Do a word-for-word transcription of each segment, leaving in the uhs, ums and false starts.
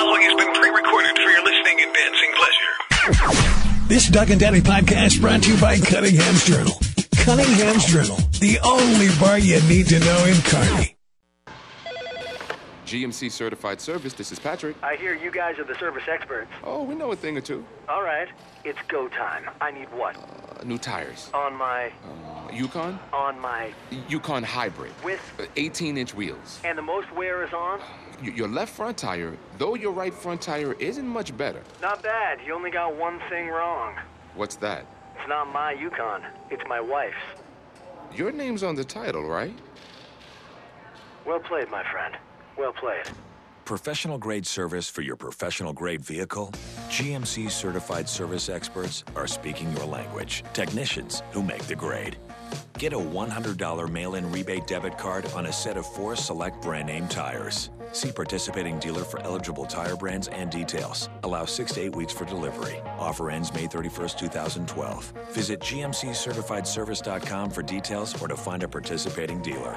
following has been pre-recorded for your listening and dancing pleasure. This Doug and Daddy podcast brought to you by Cunningham's Journal. Cunningham's Journal, the only bar you need to know in Kearney. G M C Certified Service, this is Patrick. I hear you guys are the service experts. Oh, we know a thing or two. All right, it's go time. I need what? Uh, new tires. On my... Uh, Yukon? On my... Yukon Hybrid. With? eighteen-inch wheels. And the most wear is on? Y- your left front tire, though your right front tire isn't much better. Not bad. You only got one thing wrong. What's that? It's not my Yukon. It's my wife's. Your name's on the title, right? Well played, my friend. Well played. Professional grade service for your professional grade vehicle? G M C certified service experts are speaking your language. Technicians who make the grade. Get a one hundred dollars mail-in rebate debit card on a set of four select brand name tires. See participating dealer for eligible tire brands and details. Allow six to eight weeks for delivery. Offer ends May thirty-first, twenty twelve. Visit G M C certified service dot com for details or to find a participating dealer.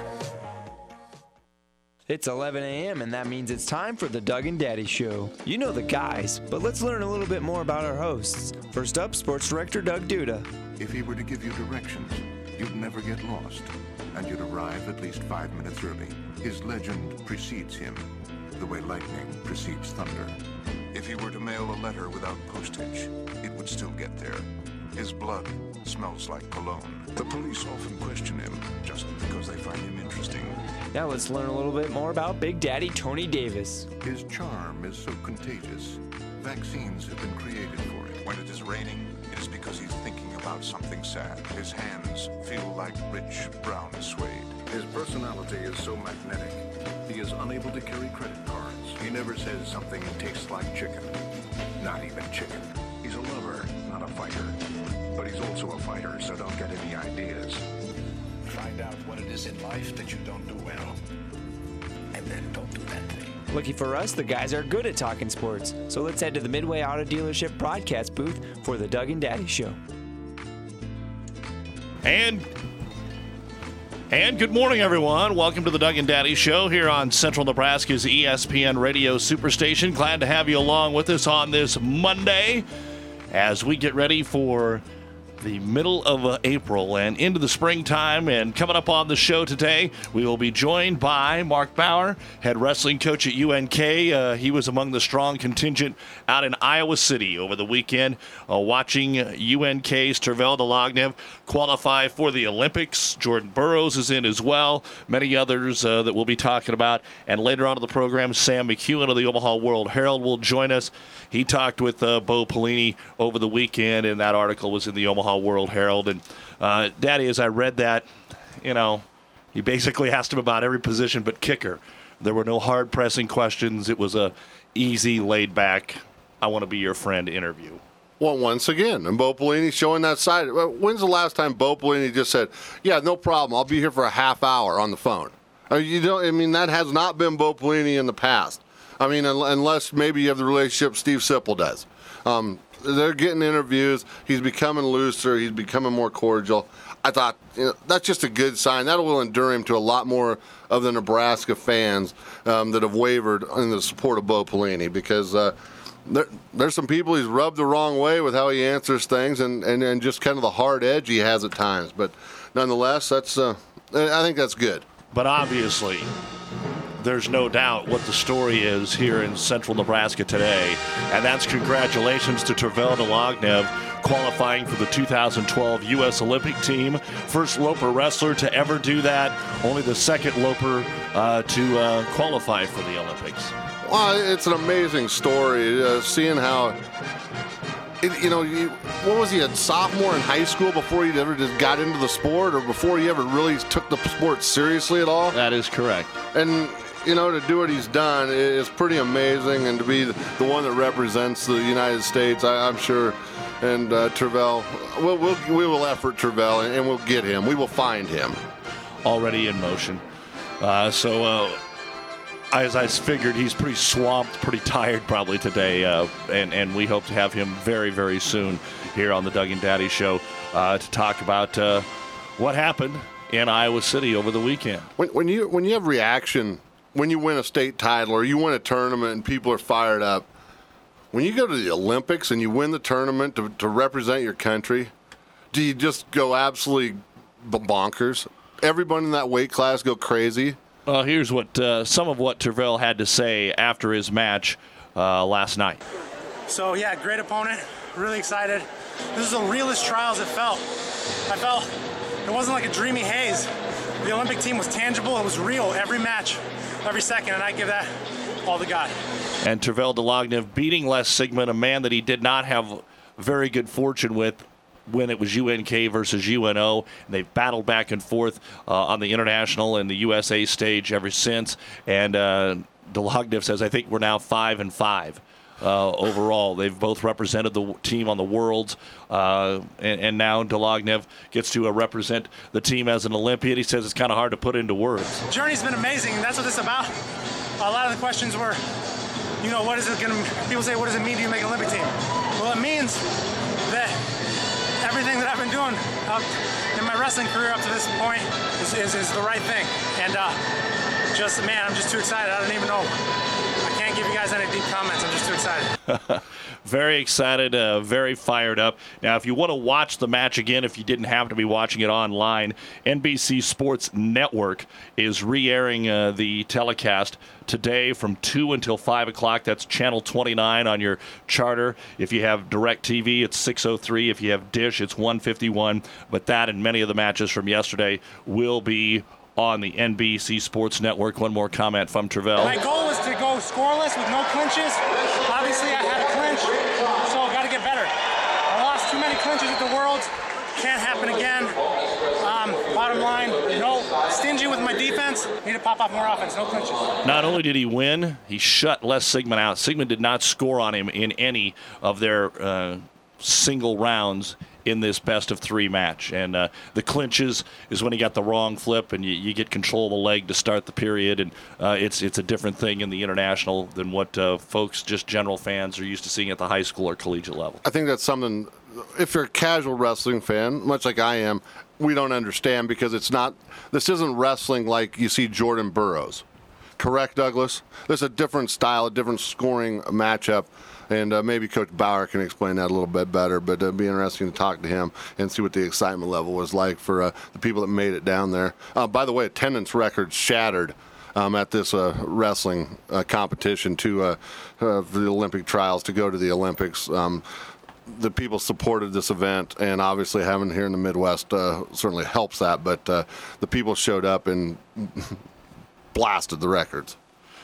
It's eleven a.m. and that means it's time for the Doug and Daddy Show. You know the guys, but let's learn a little bit more about our hosts. First up, Sports Director Doug Duda. If he were to give you directions, you'd never get lost, and you'd arrive at least five minutes early. His legend precedes him, the way lightning precedes thunder. If he were to mail a letter without postage, it would still get there. His blood smells like cologne. The police often question him just because they find him interesting. Now let's learn a little bit more about Big Daddy Tony Davis. His charm is so contagious. Vaccines have been created for it. When it is raining, it is because he's thinking about something sad. His hands feel like rich brown suede. His personality is so magnetic, he is unable to carry credit cards. He never says something tastes like chicken. Not even chicken. He's a lover, not a fighter. But he's also a fighter, so don't get any ideas. Find out what it is in life that you don't do well, and then don't do that thing. Lucky for us, the guys are good at talking sports. So let's head to the Midway Auto Dealership broadcast booth for the Doug and Daddy Show. And and good morning, everyone. Welcome to the Doug and Daddy Show here on Central Nebraska's E S P N Radio Superstation. Glad to have you along with us on this Monday as we get ready for the middle of uh, April and into the springtime. And coming up on the show today, we will be joined by Mark Bauer, head wrestling coach at U N K. Uh, he was among the strong contingent out in Iowa City over the weekend, uh, watching U N K's Tervel Dlagnev qualify for the Olympics. Jordan Burroughs is in as well. Many others uh, that we'll be talking about. And later on in the program, Sam McEwen of the Omaha World Herald will join us. He talked with uh, Bo Pelini over the weekend, and that article was in the Omaha World Herald. And uh, Daddy, as I read that, you know, he basically asked him about every position but kicker. There were no hard pressing questions. It was a easy, laid back, I want to be your friend interview. Well, once again, and Bo Pelini showing that side. When's the last time Bo Pelini just said, "Yeah, no problem, I'll be here for a half hour on the phone"? I mean, you don't. I mean, that has not been Bo Pelini in the past. I mean, unless maybe you have the relationship Steve Sipple does. Um, they're getting interviews. He's becoming looser. He's becoming more cordial. I thought, you know, that's just a good sign. That will endure him to a lot more of the Nebraska fans um, that have wavered in the support of Bo Pelini, because uh, there, there's some people he's rubbed the wrong way with how he answers things, and, and, and just kind of the hard edge he has at times. But nonetheless, that's uh, I think that's good. But obviously, there's no doubt what the story is here in central Nebraska today, and that's congratulations to Tervel Dlagnev qualifying for the two thousand twelve U S Olympic team. First Loper wrestler to ever do that, only the second Loper uh, to uh, qualify for the Olympics. Well, it's an amazing story, uh, seeing how, it, you know, you, what was he, a sophomore in high school before he ever just got into the sport, or before he ever really took the sport seriously at all? That is correct. And you know, to do what he's done is pretty amazing, and to be the one that represents the United States, I, I'm sure. And uh, Tervel, we'll, we'll, we will effort Tervel, and, and we'll get him. We will find him. Already in motion. Uh, so, uh, as I figured, he's pretty swamped, pretty tired probably today, uh, and, and we hope to have him very, very soon here on the Doug and Daddy Show uh, to talk about uh, what happened in Iowa City over the weekend. When, when you when you have reaction when you win a state title or you win a tournament and people are fired up, when you go to the Olympics and you win the tournament to, to represent your country, do you just go absolutely bonkers? Everybody in that weight class go crazy? Well, here's what uh, some of what Tervel had to say after his match uh, last night. So, yeah, great opponent. Really excited. This is the realest trials it felt. I felt it wasn't like a dreamy haze. The Olympic team was tangible. It was real every match, every second, and I give that all to God. And Tervel Dlagnev beating Les Sigmund, a man that he did not have very good fortune with when it was U N K versus U N O. And they've battled back and forth uh, on the international and the U S A stage ever since. And uh, Dlagnev says, I think we're now five and five. Uh, overall, they've both represented the team on the Worlds, uh, and, and now Dlagnev gets to uh, represent the team as an Olympian. He says it's kind of hard to put into words. The journey's been amazing, and that's what this is about. A lot of the questions were, you know, what is it going to, people say, what does it mean to you make an Olympic team? Well, it means that everything that I've been doing up in my wrestling career up to this point is, is, is the right thing. And uh, just, man, I'm just too excited. I don't even know. I can't give you guys any deep comments. I'm just too excited. Very excited, uh, very fired up. Now, if you want to watch the match again, if you didn't happen to be watching it online, N B C Sports Network is re-airing uh, the telecast today from two until five o'clock. That's channel twenty-nine on your charter. If you have DirecTV, it's six oh three. If you have Dish, it's one fifty-one. But that and many of the matches from yesterday will be on the N B C Sports Network. One more comment from Tervel. My goal was to go scoreless with no clinches. Obviously, I had a clinch, so I got to get better. I lost too many clinches at the Worlds. Can't happen again. Um, bottom line, no, stingy with my defense. Need to pop off more offense, no clinches. Not only did he win, he shut Les Sigmund out. Sigmund did not score on him in any of their uh, single rounds in this best of three match. And uh, the clinches is when he got the wrong flip and you, you get control of the leg to start the period. And uh, it's it's a different thing in the international than what uh, folks, just general fans, are used to seeing at the high school or collegiate level. I think that's something, if you're a casual wrestling fan, much like I am, we don't understand because it's not, this isn't wrestling like you see Jordan Burroughs. Correct, Douglas? There's a different style, a different scoring matchup. And uh, maybe Coach Bauer can explain that a little bit better, but it'd be interesting to talk to him and see what the excitement level was like for uh, the people that made it down there. Uh, by the way, attendance records shattered um, at this uh, wrestling uh, competition to uh, uh, for the Olympic trials to go to the Olympics. Um, the people supported this event, and obviously having it here in the Midwest uh, certainly helps that, but uh, the people showed up and blasted the records.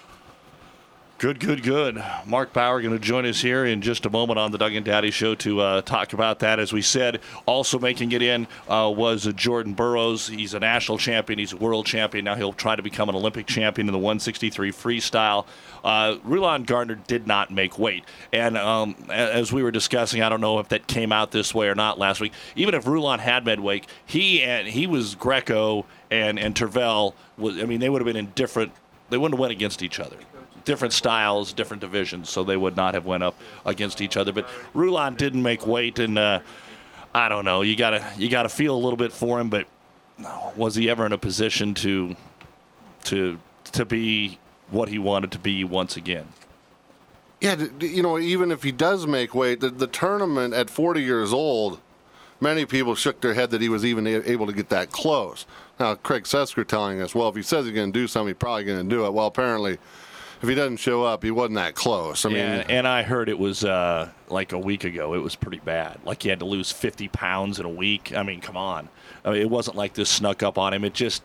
Good, good, good. Mark Bauer going to join us here in just a moment on the Doug and Daddy Show to uh, talk about that. As we said, also making it in uh, was uh, Jordan Burroughs. He's a national champion. He's a world champion. Now he'll try to become an Olympic champion in the one sixty-three freestyle. Uh, Rulon Gardner did not make weight. And um, as we were discussing, I don't know if that came out this way or not last week. Even if Rulon had made weight, he and he was Greco and, and Tervel. Was, I mean, they would have been in different, they wouldn't have went against each other. Different styles, different divisions, so they would not have went up against each other. But Rulon didn't make weight, and uh, I don't know. You gotta you gotta feel a little bit for him, but was he ever in a position to to to be what he wanted to be once again? Yeah, you know, even if he does make weight, the, the tournament at forty years old, many people shook their head that he was even able to get that close. Now, Craig Sesker telling us, well, if he says he's going to do something, he's probably going to do it. Well, apparently, if he doesn't show up, he wasn't that close. I mean, and, and I heard it was uh, like a week ago. It was pretty bad. Like he had to lose fifty pounds in a week. I mean, come on. I mean, it wasn't like this snuck up on him. It just,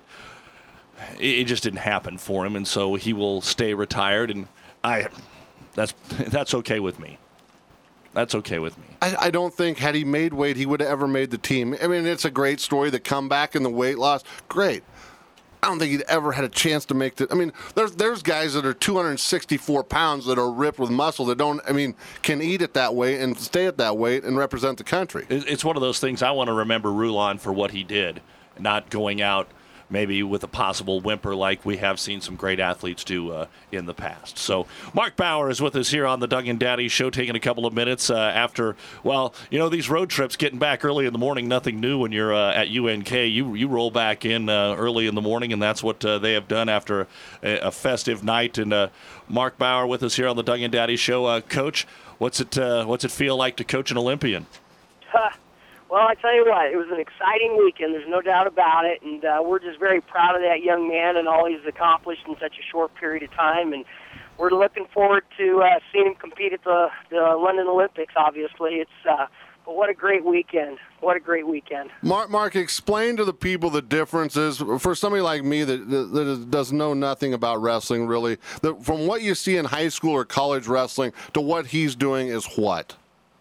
it just didn't happen for him, and so he will stay retired. And I, that's that's okay with me. That's okay with me. I, I don't think had he made weight, he would have ever made the team. I mean, it's a great story. The comeback and the weight loss, great. I don't think he'd ever had a chance to make the. I mean, there's there's guys that are two hundred sixty-four pounds that are ripped with muscle that don't. I mean, can eat at that weight and stay at that weight and represent the country. It's one of those things. I want to remember Rulon for what he did, not going out maybe with a possible whimper like we have seen some great athletes do uh, in the past. So Mark Bauer is with us here on the Doug and Daddy Show, taking a couple of minutes uh, after, well, you know, these road trips, getting back early in the morning, nothing new when you're uh, at U N K. You you roll back in uh, early in the morning, and that's what uh, they have done after a, a festive night. And uh, Mark Bauer with us here on the Doug and Daddy Show. Uh, Coach, what's it uh, what's it feel like to coach an Olympian? Huh. Well, I tell you what, it was an exciting weekend. There's no doubt about it, and uh, we're just very proud of that young man and all he's accomplished in such a short period of time. And we're looking forward to uh, seeing him compete at the, the London Olympics. Obviously, it's uh, but what a great weekend! What a great weekend! Mark, Mark, explain to the people the differences for somebody like me that, that, that does know nothing about wrestling. Really, that from what you see in high school or college wrestling to what he's doing is what.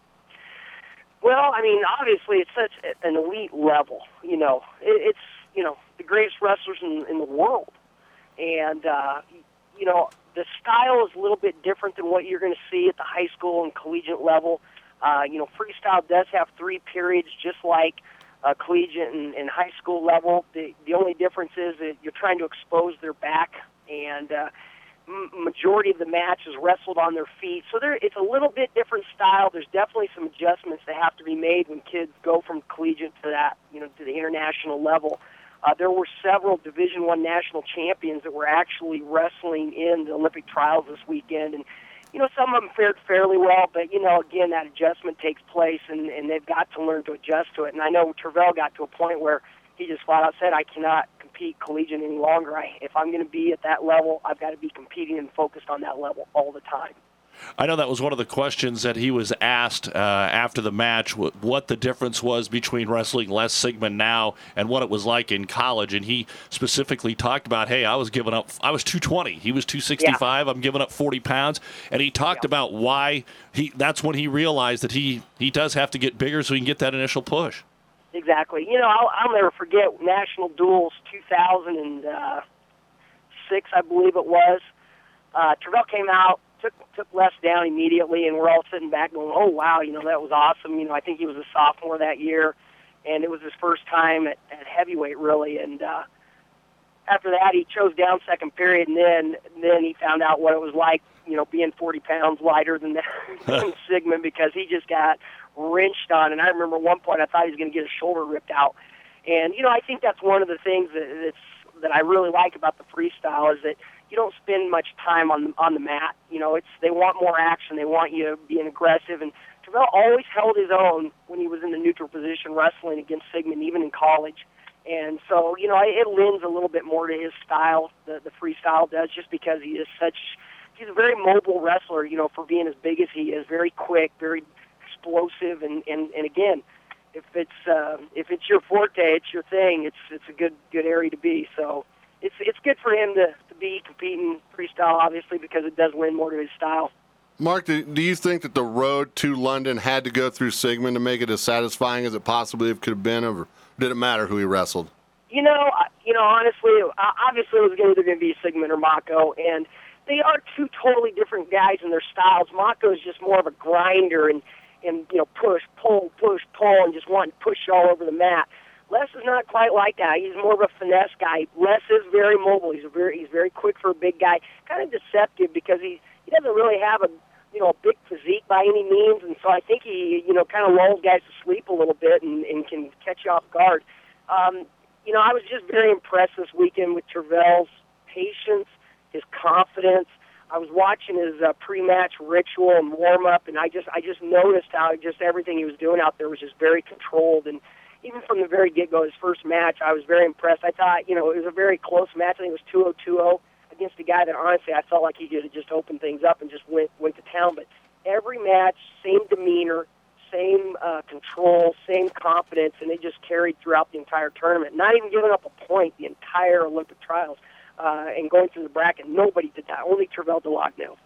Well, I mean, obviously, it's such an elite level. You know, it, it's you know the greatest wrestlers in, in the world, and uh, you know the style is a little bit different than what you're going to see at the high school and collegiate level. Uh, you know, freestyle does have three periods, just like uh, collegiate and, and high school level. The the only difference is that you're trying to expose their back, and uh, majority of the match is wrestled on their feet. So there, it's a little bit different style. There's definitely some adjustments that have to be made when kids go from collegiate to that, you know, to the international level. Uh, there were several Division One national champions that were actually wrestling in the Olympic trials this weekend, and you know, some of them fared fairly well, but you know, again, that adjustment takes place, and, and they've got to learn to adjust to it. And I know Tervel got to a point where he just flat out said, I cannot compete collegiate any longer. I, if I'm going to be at that level, I've got to be competing and focused on that level all the time. I know that was one of the questions that he was asked uh, after the match, what, what the difference was between wrestling Les Sigmund now and what it was like in college. And he specifically talked about, hey, I was giving up, I was two twenty. He was two sixty-five. Yeah. I'm giving up forty pounds. And he talked yeah. about why he, that's when he realized that he, he does have to get bigger so he can get that initial push. Exactly. You know, I'll, I'll never forget National Duels two thousand six, I believe it was. Uh, Tervel came out, took took Les down immediately, and we're all sitting back going, oh, wow, you know, that was awesome. You know, I think he was a sophomore that year, and it was his first time at, at heavyweight, really. And uh, after that, he chose down second period, and then then he found out what it was like, you know, being forty pounds lighter than, than Sigmund, because he just got wrenched on. And I remember at one point I thought he was going to get his shoulder ripped out. And, you know, I think that's one of the things that, that's, that I really like about the freestyle is that you don't spend much time on on the mat. You know, it's they want more action. They want you being aggressive. And Tervel always held his own when he was in the neutral position wrestling against Sigmund, even in college. And so, you know, it lends a little bit more to his style, the, the freestyle does, just because he is such, he's a very mobile wrestler, you know, for being as big as he is, very quick, very explosive. And, and, and again, if it's uh, if it's your forte, it's your thing, it's it's a good good area to be. So it's it's good for him to, to be competing freestyle, obviously, because it does lend more to his style. Mark, do, do you think that the road to London had to go through Sigmund to make it as satisfying as it possibly could have been, or did it matter who he wrestled? You know, you know, honestly, obviously it was either going to be Sigmund or Mako, and they are two totally different guys in their styles. Mako is just more of a grinder and, and you know, push, pull, push, pull, and just wanting to push you all over the mat. Les is not quite like that. He's more of a finesse guy. Les is very mobile. He's a very he's very quick for a big guy. Kind of deceptive because he, he doesn't really have a you know a big physique by any means, and so I think he you know kind of lulls guys to sleep a little bit and, and can catch you off guard. Um, you know, I was just very impressed this weekend with Tervel's patience, his confidence. I was watching his uh, pre-match ritual and warm-up, and I just I just noticed how just everything he was doing out there was just very controlled. And even from the very get-go, his first match, I was very impressed. I thought, you know, it was a very close match. I think it was two oh two oh against a guy that, honestly, I felt like he could have just opened things up and just went went to town. But every match, same demeanor, same uh, control, same confidence, and they just carried throughout the entire tournament. Not even giving up a point the entire Olympic trials uh, and going through the bracket. Nobody did that. Only Tervel Delagnau.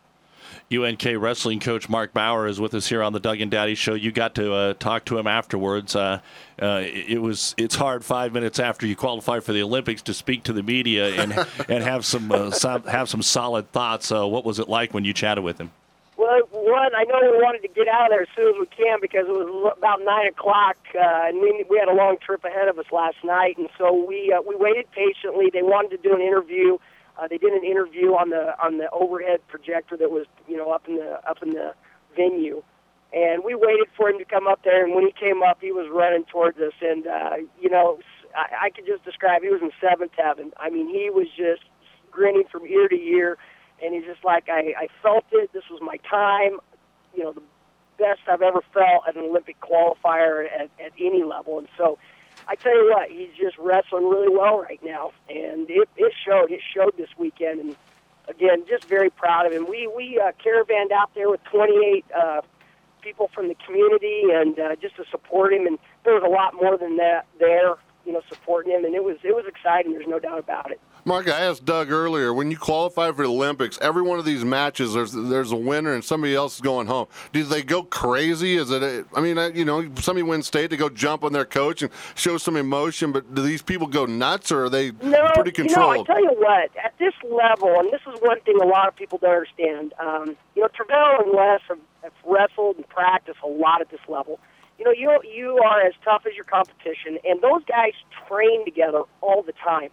U N K wrestling coach Mark Bauer is with us here on the Doug and Daddy Show. You got to uh, talk to him afterwards. Uh, uh, it was it's hard five minutes after you qualify for the Olympics to speak to the media and and have some uh, so, have some solid thoughts. Uh, what was it like when you chatted with him? Well, one, I know we wanted to get out of there as soon as we can because it was about nine o'clock, uh, and we we had a long trip ahead of us last night, and so we uh, we waited patiently. They wanted to do an interview. Uh, they did an interview on the on the overhead projector that was, you know, up in the up in the venue, and we waited for him to come up there. And when he came up, he was running towards us, and uh, you know, I, I could just describe he was in seventh heaven. I mean, he was just grinning from ear to ear. And he's just like, I, I felt it. This was my time. You know, the best I've ever felt at an Olympic qualifier at, at any level. And so I tell you what, he's just wrestling really well right now. And it, it showed. It showed this weekend. And, again, just very proud of him. We, we uh, caravanned out there with twenty-eight uh, people from the community and uh, just to support him. And there was a lot more than that there, you know, supporting him. And it was, it was exciting. There's no doubt about it. Mark, I asked Doug earlier, when you qualify for the Olympics, every one of these matches, there's there's a winner and somebody else is going home. Do they go crazy? Is it? A, I mean, you know, somebody wins state, they go jump on their coach and show some emotion, but do these people go nuts or are they no, pretty controlled? You know, I tell you what, at this level, and this is one thing a lot of people don't understand, um, you know, Tervel and Les have, have wrestled and practiced a lot at this level. You know, you you are as tough as your competition, and those guys train together all the time.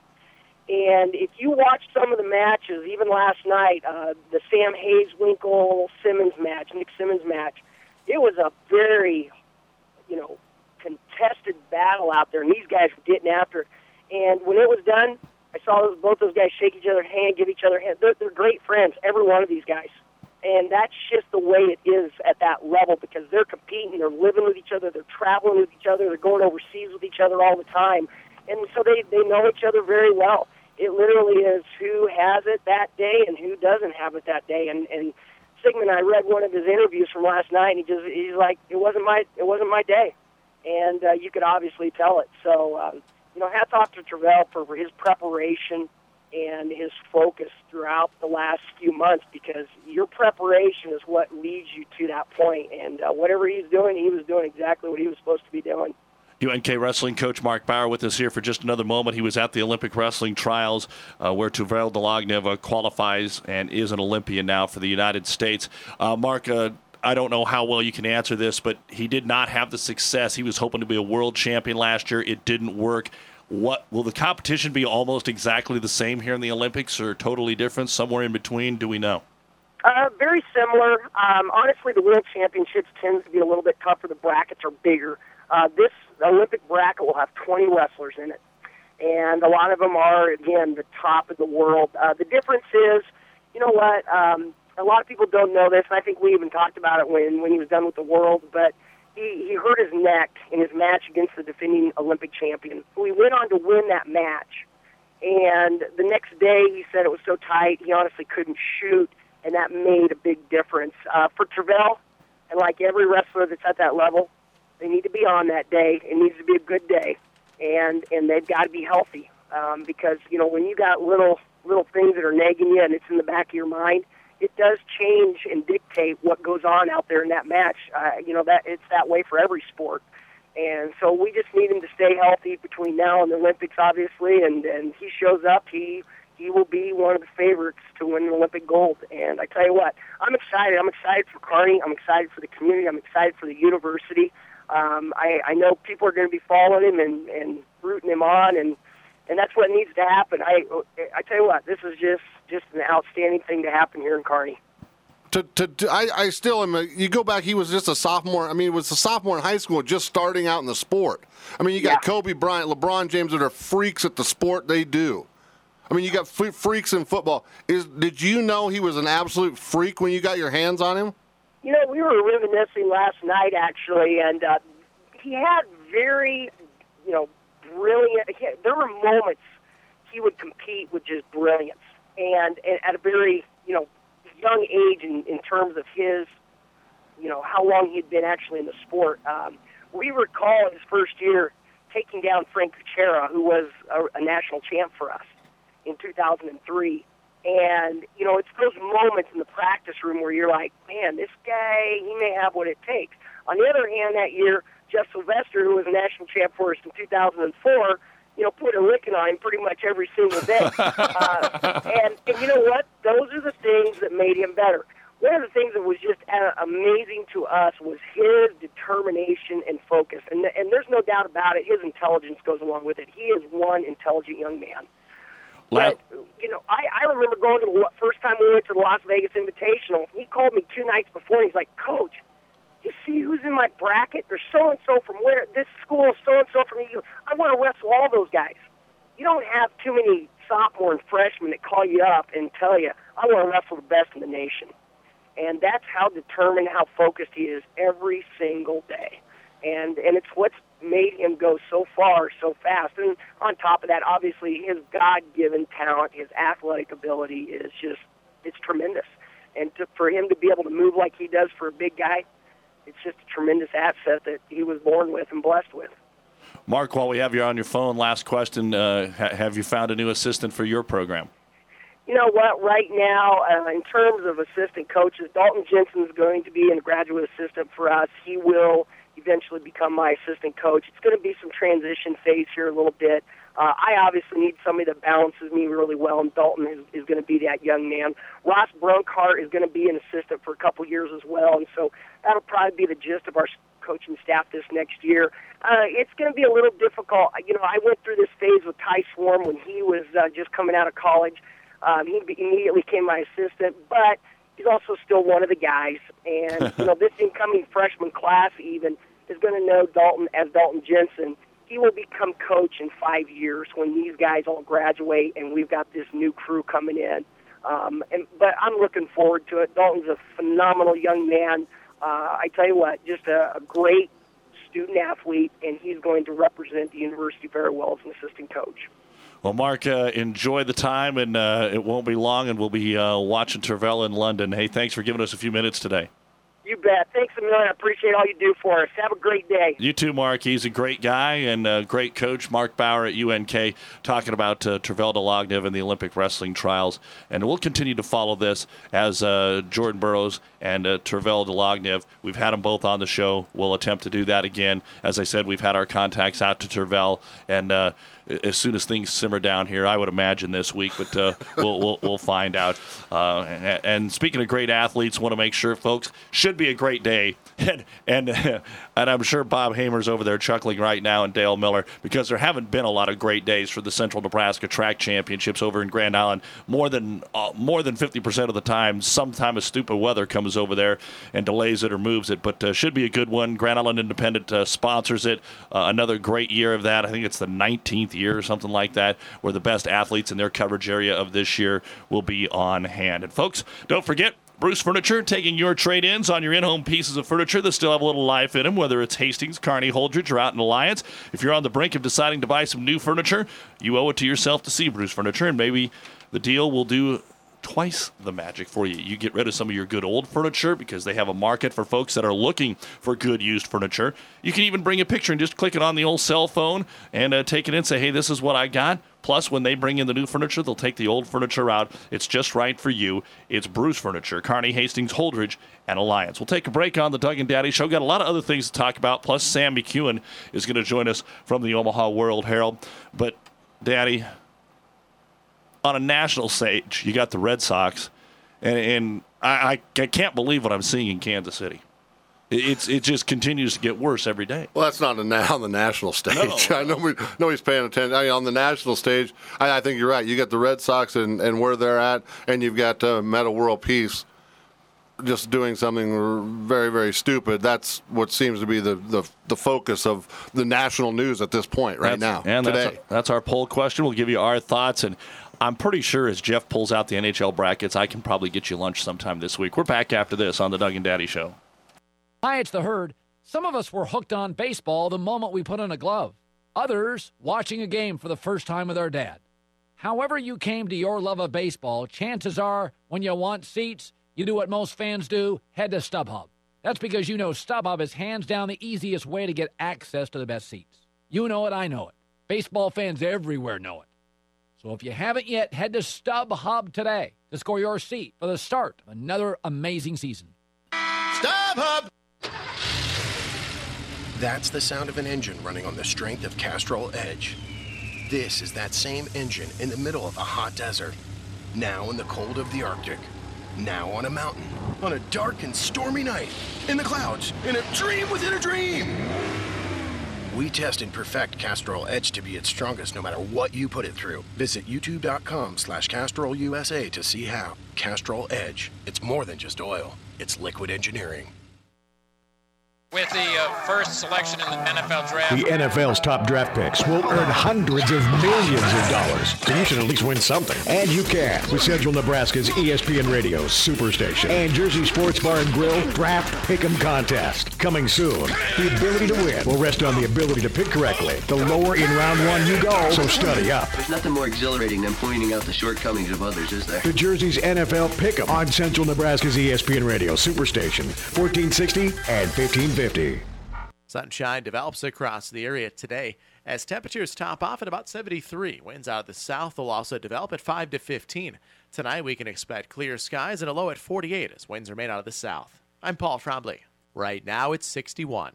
And if you watch some of the matches, even last night, uh, the Sam Hayes-Winkle Simmons match, Nick Simmons match, it was a very, you know, contested battle out there, and these guys were getting after it. And when it was done, I saw those, both those guys shake each other's hand, give each other a hand. They're, they're great friends, every one of these guys. And that's just the way it is at that level because they're competing, they're living with each other, they're traveling with each other, they're going overseas with each other all the time. And so they, they know each other very well. It literally is who has it that day and who doesn't have it that day. And, and Sigmund, I read one of his interviews from last night, and he just he's like, it wasn't my it wasn't my day, and uh, you could obviously tell it. So, um, you know, hats off to Tervel for, for his preparation and his focus throughout the last few months because your preparation is what leads you to that point. And uh, whatever he's doing, he was doing exactly what he was supposed to be doing. U N K Wrestling coach Mark Bauer with us here for just another moment. He was at the Olympic Wrestling Trials uh, where Tervel Dlagnev qualifies and is an Olympian now for the United States. Uh, Mark, uh, I don't know how well you can answer this, but he did not have the success. He was hoping to be a world champion last year. It didn't work. What will the competition be almost exactly the same here in the Olympics or totally different, somewhere in between? Do we know? Uh, very similar. Um, honestly, the World Championships tends to be a little bit tougher. The brackets are bigger. Uh, this Olympic bracket will have twenty wrestlers in it, and a lot of them are, again, the top of the world. Uh, the difference is, you know what, um, a lot of people don't know this, and I think we even talked about it when, when he was done with the world, but he, he hurt his neck in his match against the defending Olympic champion. So he went on to win that match, and the next day he said it was so tight he honestly couldn't shoot, and that made a big difference. Uh, for Tervel, and like every wrestler that's at that level, they need to be on that day. It needs to be a good day, and and they've got to be healthy um, because you know when you got little little things that are nagging you and it's in the back of your mind, it does change and dictate what goes on out there in that match. Uh, you know that it's that way for every sport, and so we just need him to stay healthy between now and the Olympics, obviously. And and he shows up, he he will be one of the favorites to win an Olympic gold. And I tell you what, I'm excited. I'm excited for Kearney. I'm excited for the community. I'm excited for the university. Um, I, I know people are going to be following him and, and rooting him on, and, and that's what needs to happen. I I tell you what, this is just, just an outstanding thing to happen here in Kearney. To, to, to I, I still am. A, you go back, he was just a sophomore. I mean, he was a sophomore in high school, just starting out in the sport. I mean, you got yeah. Kobe Bryant, LeBron James that are freaks at the sport they do. I mean, you got freaks in football. Is did you know he was an absolute freak when you got your hands on him? You know, we were reminiscing last night, actually, and uh, he had very, you know, brilliant. He, there were moments he would compete with just brilliance, and, and at a very, you know, young age in, in terms of his, you know, how long he'd been actually in the sport. Um, we recall his first year taking down Frank Kuchera, who was a, a national champ for us in two thousand three. And, you know, it's those moments in the practice room where you're like, man, this guy, he may have what it takes. On the other hand, that year, Jeff Sylvester, who was a national champ for us in two thousand four, you know, put a licking on him pretty much every single day. uh, and, and you know what? Those are the things that made him better. one of the things that was just uh, amazing to us was his determination and focus. And, and there's no doubt about it, his intelligence goes along with it. He is one intelligent young man. But, you know, I, I remember going to the first time we went to the Las Vegas Invitational. He called me two nights before, and he's like, Coach, you see who's in my bracket? There's so-and-so from where, this school, so-and-so from you. I want to wrestle all those guys. You don't have too many sophomore and freshmen that call you up and tell you, I want to wrestle the best in the nation. And that's how determined, how focused he is every single day. And and it's what's made him go so far, so fast. And on top of that, obviously, his God-given talent, his athletic ability is just, it's tremendous. And to, for him to be able to move like he does for a big guy, it's just a tremendous asset that he was born with and blessed with. Mark, while we have you on your phone, last question, uh, ha- have you found a new assistant for your program? You know what, right now, uh, in terms of assistant coaches, Dalton Jensen is going to be a graduate assistant for us. He will eventually become my assistant coach. It's going to be some transition phase here a little bit. Uh, I obviously need somebody that balances me really well, and Dalton is, is going to be that young man. Ross Brunkart is going to be an assistant for a couple years as well, and so that'll probably be the gist of our coaching staff this next year. Uh, it's going to be a little difficult. You know, I went through this phase with Ty Swarm when he was uh, just coming out of college. Um, he immediately became my assistant, but he's also still one of the guys. And, you know, this incoming freshman class even is going to know Dalton as Dalton Jensen. He will become coach in five years when these guys all graduate and we've got this new crew coming in. Um, and, but I'm looking forward to it. Dalton's a phenomenal young man. Uh, I tell you what, just a, a great student-athlete, and he's going to represent the university very well as an assistant coach. Well, Mark, uh, enjoy the time, and uh, it won't be long, and we'll be uh, watching Tervel in London. Hey, thanks for giving us a few minutes today. You bet. Thanks a million. I appreciate all you do for us. Have a great day. You too, Mark. He's a great guy and a great coach. Mark Bauer at U N K talking about uh, Tervel Dlagnev and the Olympic wrestling trials. And we'll continue to follow this as uh, Jordan Burroughs and uh, Tervel Dlagnev. We've had them both on the show. We'll attempt to do that again. As I said, we've had our contacts out to Tervel, and uh, as soon as things simmer down here, I would imagine this week, but uh, we'll, we'll we'll find out. Uh, and, and speaking of great athletes, want to make sure, folks, should be a great day. And and, and I'm sure Bob Hamer's over there chuckling right now, and Dale Miller, because there haven't been a lot of great days for the Central Nebraska Track Championships over in Grand Island. More than uh, more than fifty percent of the time, some time of stupid weather comes over there and delays it or moves it, but uh, should be a good one. Grand Island Independent uh, sponsors it. Uh, another great year of that. I think it's the nineteenth year or something like that, where the best athletes in their coverage area of this year will be on hand. And folks, don't forget, Bruce Furniture, taking your trade-ins on your in-home pieces of furniture that still have a little life in them, whether it's Hastings, Kearney, Holdridge, or out in Alliance. If you're on the brink of deciding to buy some new furniture, you owe it to yourself to see Bruce Furniture, and maybe the deal will do twice the magic for you. You get rid of some of your good old furniture because they have a market for folks that are looking for good used furniture. You can even bring a picture and just click it on the old cell phone and uh, take it in and say, hey, this is what I got. Plus, when they bring in the new furniture, they'll take the old furniture out. It's just right for you. It's Bruce Furniture, Kearney, Hastings, Holdridge, and Alliance. We'll take a break on the Doug and Daddy Show. Got a lot of other things to talk about. Plus, Sam McEwen is going to join us from the Omaha World Herald. But, Daddy, on a national stage, you got the Red Sox, and, and I, I can't believe what I'm seeing in Kansas City. It's it just continues to get worse every day. Well, that's not now on the national stage. No. I know we, nobody's paying attention. I mean, on the national stage, I, I think you're right. You got the Red Sox and, and where they're at, and you've got uh, Meta World Peace just doing something very, very stupid. That's what seems to be the, the, the focus of the national news at this point right that's, now, and today. That's, that's our poll question. We'll give you our thoughts, and I'm pretty sure as Jeff pulls out the N H L brackets, I can probably get you lunch sometime this week. We're back after this on the Doug and Daddy Show. Hi, it's the Herd. Some of us were hooked on baseball the moment we put on a glove. Others, watching a game for the first time with our dad. However you came to your love of baseball, chances are when you want seats, you do what most fans do, head to StubHub. That's because you know StubHub is hands down the easiest way to get access to the best seats. You know it, I know it. Baseball fans everywhere know it. So if you haven't yet, head to StubHub today to score your seat for the start of another amazing season. StubHub! That's the sound of an engine running on the strength of Castrol Edge. This is that same engine in the middle of a hot desert. Now in the cold of the Arctic. Now on a mountain. on a dark and stormy night, in the clouds, in a dream within a dream. We test and perfect Castrol Edge to be its strongest no matter what you put it through. Visit youtube.com slash castrolusa to see how. Castrol Edge. It's more than just oil. It's liquid engineering. With the uh, first selection in the N F L draft. The N F L's top draft picks will earn hundreds of millions of dollars. So you should at least win something. And you can with Central Nebraska's E S P N Radio Superstation and Jersey Sports Bar and Grill Draft Pick'em Contest. Coming soon. The ability to win will rest on the ability to pick correctly. The lower in round one you go, so study up. There's nothing more exhilarating than pointing out the shortcomings of others, is there? The Jersey's N F L Pick'em on Central Nebraska's E S P N Radio Superstation, fourteen sixty and fifteen fifty. Sunshine develops across the area today as temperatures top off at about seventy-three. Winds out of the south will also develop at five to fifteen. Tonight we can expect clear skies and a low at forty-eight as winds remain out of the south. I'm Paul Trombley. Right now it's sixty-one.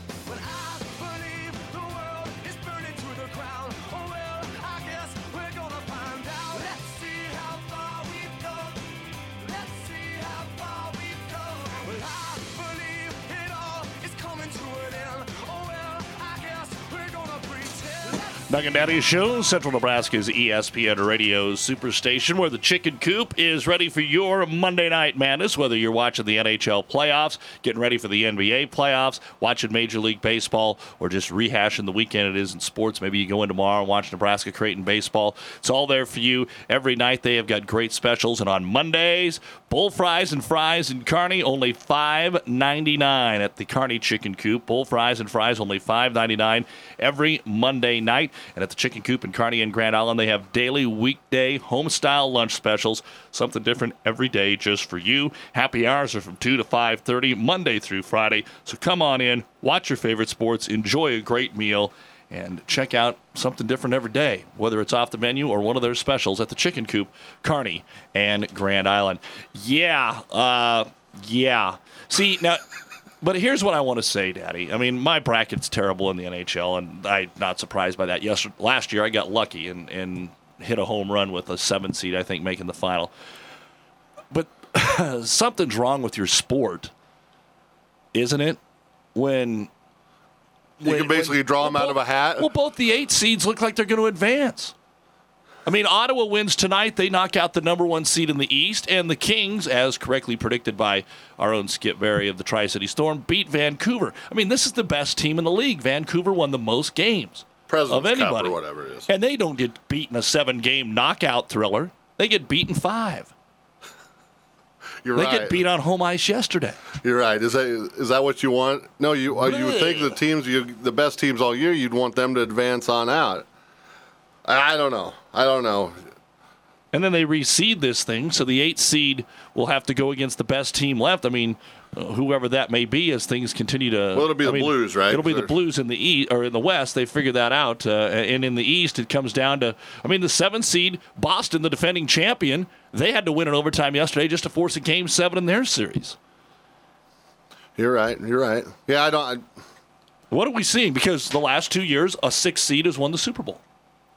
Doug and Daddy Show, Central Nebraska's E S P N Radio Superstation, where the Chicken Coop is ready for your Monday Night Madness, whether you're watching the N H L playoffs, getting ready for the N B A playoffs, watching Major League Baseball, or just rehashing the weekend it is in sports. Maybe you go in tomorrow and watch Nebraska Creighton baseball. It's all there for you. Every night they have got great specials, and on Mondays, bull fries and fries in Kearney, only five ninety-nine at the Kearney Chicken Coop. Bull fries and fries, only five ninety-nine every Monday night. And at the Chicken Coop in Kearney and Grand Island, they have daily weekday home-style lunch specials, something different every day just for you. Happy hours are from two to five thirty, Monday through Friday. So come on in, watch your favorite sports, enjoy a great meal, and check out something different every day, whether it's off the menu or one of their specials at the Chicken Coop, Kearney and Grand Island. Yeah, uh, yeah. See, now... But here's what I want to say, Daddy. I mean, my bracket's terrible in the N H L, and I'm not surprised by that. Yes, last year I got lucky and, and hit a home run with a seven seed, I think, making the final. But something's wrong with your sport, isn't it? When you when, can basically when, draw well, them out both, of a hat. Well, both the eight seeds look like they're going to advance. I mean, Ottawa wins tonight. They knock out the number one seed in the East. And the Kings, as correctly predicted by our own Skip Berry of the Tri-City Storm, beat Vancouver. I mean, this is the best team in the league. Vancouver won the most games President's of anybody. Cup or whatever it is. And they don't get beaten a seven-game knockout thriller. They get beaten five. You're they right. get beat on home ice yesterday. You're right. Is that is that what you want? No, you uh, you would think the teams, you, the best teams all year, you'd want them to advance on out. I don't know. I don't know. And then they reseed this thing, so the eighth seed will have to go against the best team left. I mean, uh, whoever that may be, as things continue to. Well, it'll be I the mean, Blues, right? It'll be the Blues in the east or in the West. They figured that out, uh, and in the East, it comes down to. I mean, the seventh seed, Boston, the defending champion, they had to win in overtime yesterday just to force a game seven in their series. You're right. You're right. Yeah, I don't. I, what are we seeing? Because the last two years, a sixth seed has won the Super Bowl.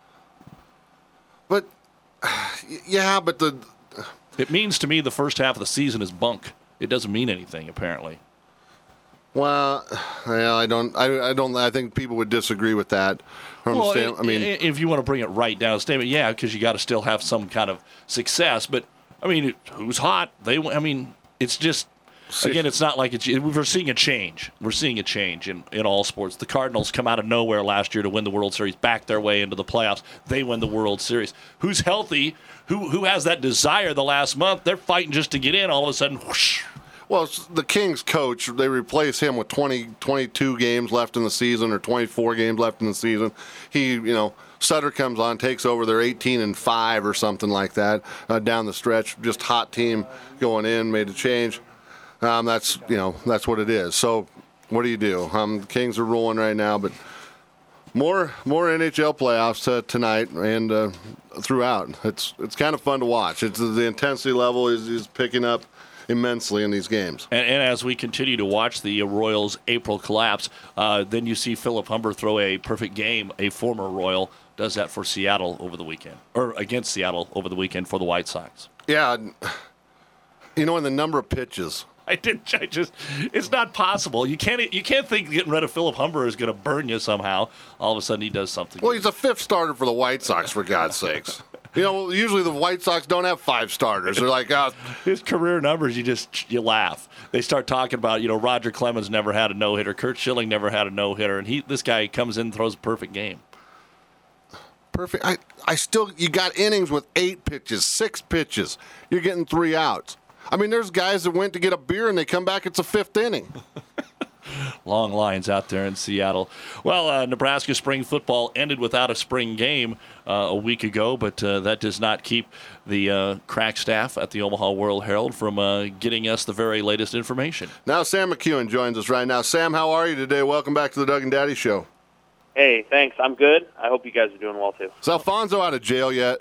But, yeah, but the... It means to me the first half of the season is bunk. It doesn't mean anything, apparently. Well, yeah, I don't, I, I don't, I think people would disagree with that. Well, stand, I mean, if you want to bring it right down to statement, yeah, because you got to still have some kind of success. But, I mean, who's hot? They, I mean, it's just... Again, it's not like it's. We're seeing a change. We're seeing a change in, in all sports. The Cardinals come out of nowhere last year to win the World Series, back their way into the playoffs. They win the World Series. Who's healthy? Who who has that desire the last month? They're fighting just to get in. All of a sudden, whoosh. Well, the Kings coach, they replace him with twenty, twenty-two games left in the season or twenty-four games left in the season. He, you know, Sutter comes on, takes over. They're eighteen and five or something like that uh, down the stretch. Just hot team going in, made a change. Um, that's you know that's what it is. So what do you do? Um, the Kings are rolling right now, but more more N H L playoffs uh, tonight and uh, throughout. It's it's kind of fun to watch. It's the intensity level is, is picking up immensely in these games. And, and as we continue to watch the Royals' April collapse, uh, then you see Philip Humber throw a perfect game. A former Royal does that for Seattle over the weekend, or against Seattle over the weekend for the White Sox. Yeah. You know, and the number of pitches. I didn't. I just. It's not possible. You can't. You can't think getting rid of Philip Humber is going to burn you somehow. All of a sudden, he does something. Well, he's a fifth starter for the White Sox, for God's sakes. You know, usually the White Sox don't have five starters. They're like, oh. His career numbers, you just you laugh. They start talking about, you know, Roger Clemens never had a no hitter, Kurt Schilling never had a no hitter, and he this guy comes in and throws a perfect game. Perfect. I, I still, you got innings with eight pitches, six pitches. You're getting three outs. I mean, there's guys that went to get a beer and they come back, it's a fifth inning. Long lines out there in Seattle. Well, uh, Nebraska spring football ended without a spring game uh, a week ago, but uh, that does not keep the uh, crack staff at the Omaha World Herald from uh, getting us the very latest information. Now Sam McEwen joins us right now. Sam, how are you today? Welcome back to the Doug and Daddy Show. Hey, thanks. I'm good. I hope you guys are doing well, too. Is Alfonso out of jail yet?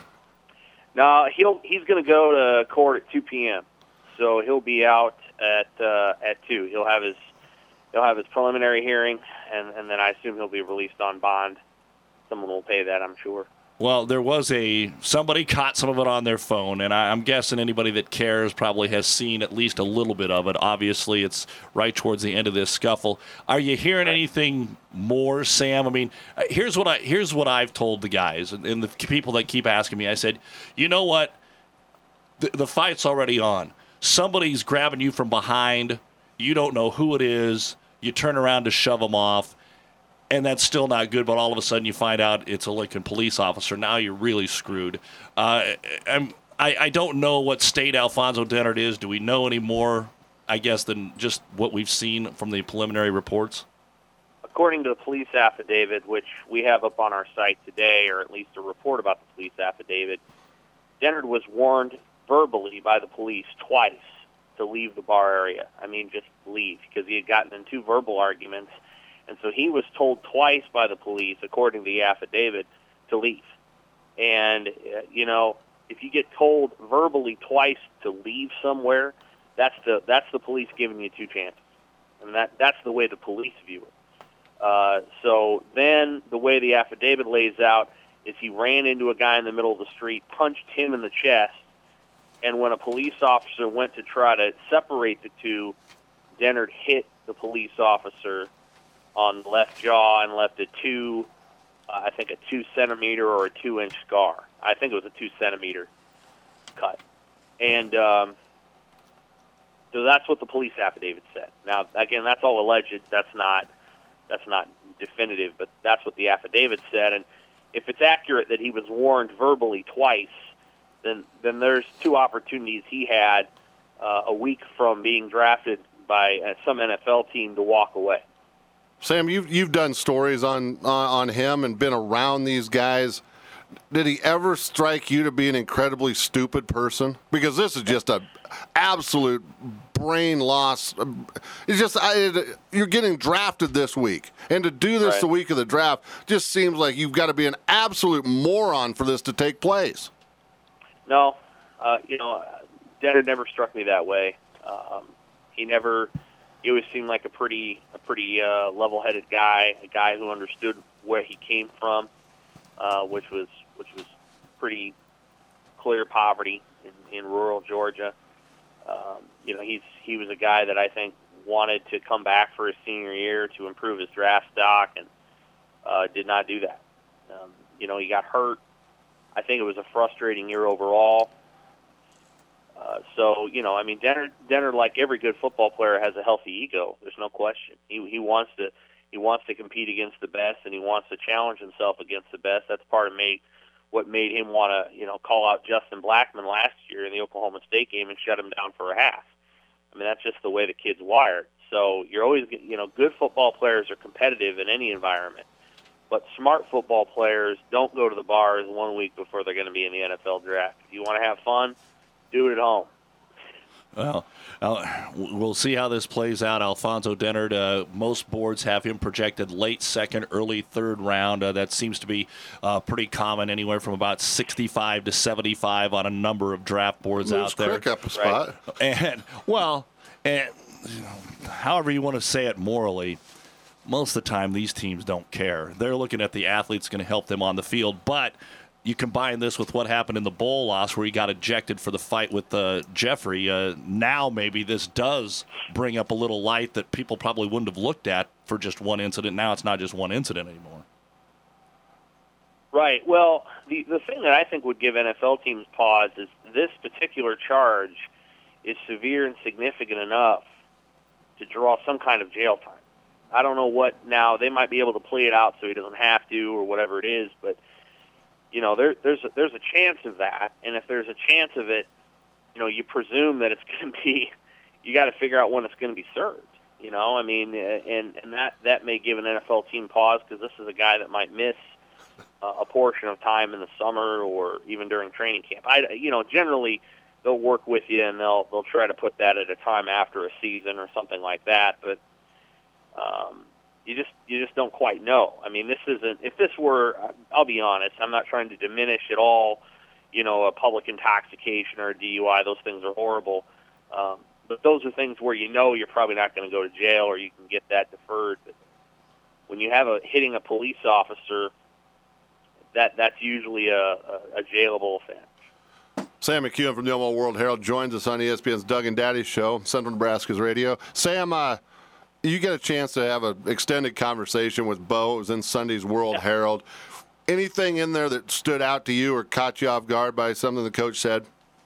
No, he'll he's going to go to court at two p.m., so he'll be out at uh, at two. He'll have his he'll have his preliminary hearing, and, and then I assume he'll be released on bond. Someone will pay that, I'm sure. Well, there was a somebody caught some of it on their phone, and I, I'm guessing anybody that cares probably has seen at least a little bit of it. Obviously, it's right towards the end of this scuffle. Are you hearing anything more, Sam? I mean, here's what I here's what I've told the guys and, and the people that keep asking me. I said, you know what? The, the fight's already on. Somebody's grabbing you from behind. You don't know who it is. You turn around to shove them off. And that's still not good, but all of a sudden you find out it's a Lincoln police officer. Now you're really screwed. Uh, I'm, I, I don't know what state Alfonso Dennard is. Do we know any more, I guess, than just what we've seen from the preliminary reports? According to the police affidavit, which we have up on our site today, or at least a report about the police affidavit, Dennard was warned verbally by the police twice to leave the bar area. I mean, just leave, because he had gotten in two verbal arguments. And so he was told twice by the police, according to the affidavit, to leave. And, uh, you know, if you get told verbally twice to leave somewhere, that's the that's the police giving you two chances. And that that's the way the police view it. Uh, so then the way the affidavit lays out is he ran into a guy in the middle of the street, punched him in the chest, and when a police officer went to try to separate the two, Dennard hit the police officer on the left jaw and left a two, uh, I think a two centimeter or a two inch scar. I think it was a two centimeter cut. And um, so that's what the police affidavit said. Now, again, that's all alleged. That's not that's not definitive, but that's what the affidavit said. And if it's accurate that he was warned verbally twice, then then there's two opportunities he had uh, a week from being drafted by uh, some N F L team to walk away. Sam, you've you've done stories on uh, on him and been around these guys. Did he ever strike you to be an incredibly stupid person? Because this is just a absolute brain loss. It's just I, you're getting drafted this week, and to do this Right. the week of the draft just seems like you've got to be an absolute moron for this to take place. No, uh, you know, Dennard never struck me that way. Um, he never. He always seemed like a pretty, a pretty uh, level-headed guy, a guy who understood where he came from, uh, which was, which was pretty clear poverty in, in rural Georgia. Um, you know, he's he was a guy that I think wanted to come back for his senior year to improve his draft stock, and uh, did not do that. Um, you know, he got hurt. I think it was a frustrating year overall. Uh, so, you know, I mean, Dennard, Dennard, like every good football player, has a healthy ego. There's no question. He he wants to he wants to compete against the best, and he wants to challenge himself against the best. That's part of made what made him want to, you know, call out Justin Blackman last year in the Oklahoma State game and shut him down for a half. I mean, that's just the way the kid's wired. So you're always, you know, good football players are competitive in any environment, but smart football players don't go to the bars one week before they're going to be in the N F L draft. If you want to have fun, do it at home. Well, uh, we'll see how this plays out. Alfonso Dennard, uh, most boards have him projected late second, early third round. Uh, that seems to be uh, pretty common, anywhere from about sixty-five to seventy-five on a number of draft boards Moves out there. Crick up a spot. Right. And, well, and you know, however you want to say it morally, most of the time these teams don't care. They're looking at the athlete's going to help them on the field, but you combine this with what happened in the bowl loss where he got ejected for the fight with uh, Jeffrey. Uh, now maybe this does bring up a little light that people probably wouldn't have looked at for just one incident. Now it's not just one incident anymore. Right. Well, the the thing that I think would give N F L teams pause is this particular charge is severe and significant enough to draw some kind of jail time. I don't know what now. They might be able to play it out so he doesn't have to or whatever it is, but you know, there, there's a, there's a chance of that, and if there's a chance of it, you know, you presume that it's going to be. You got to figure out when it's going to be served. You know, I mean, and and that that may give an N F L team pause because this is a guy that might miss uh, a portion of time in the summer or even during training camp. I, you know, generally they'll work with you and they'll they'll try to put that at a time after a season or something like that, but. Um, You just you just don't quite know. I mean, this isn't. If this were, I'll be honest. I'm not trying to diminish at all, you know, a public intoxication or a D U I. Those things are horrible. Um, but those are things where you know you're probably not going to go to jail or you can get that deferred. But when you have a hitting a police officer, that that's usually a, a, a jailable offense. Sam McEwen from the Omaha World Herald joins us on E S P N's Doug and Daddy Show, Central Nebraska's radio. Sam, uh, you get a chance to have an extended conversation with Bo. It was in Sunday's World yeah. Herald. Anything in there that stood out to you or caught you off guard by something the coach said?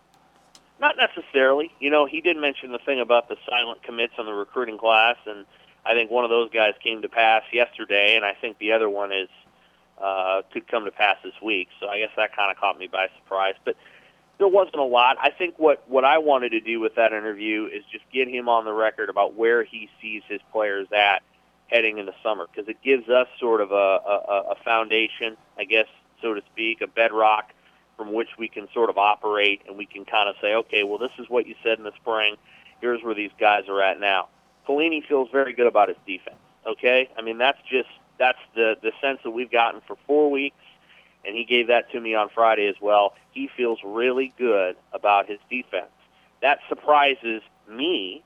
Not necessarily. You know, he did mention the thing about the silent commits on the recruiting class, and I think one of those guys came to pass yesterday, and I think the other one is uh, could come to pass this week. So I guess that kind of caught me by surprise. But there wasn't a lot. I think what, what I wanted to do with that interview is just get him on the record about where he sees his players at heading into summer, because it gives us sort of a, a, a foundation, I guess, so to speak, a bedrock from which we can sort of operate, and we can kind of say, okay, well, this is what you said in the spring. Here's where these guys are at now. Pelini feels very good about his defense, okay? I mean, that's just that's the, the sense that we've gotten for four weeks. And he gave that to me on Friday as well. He feels really good about his defense. That surprises me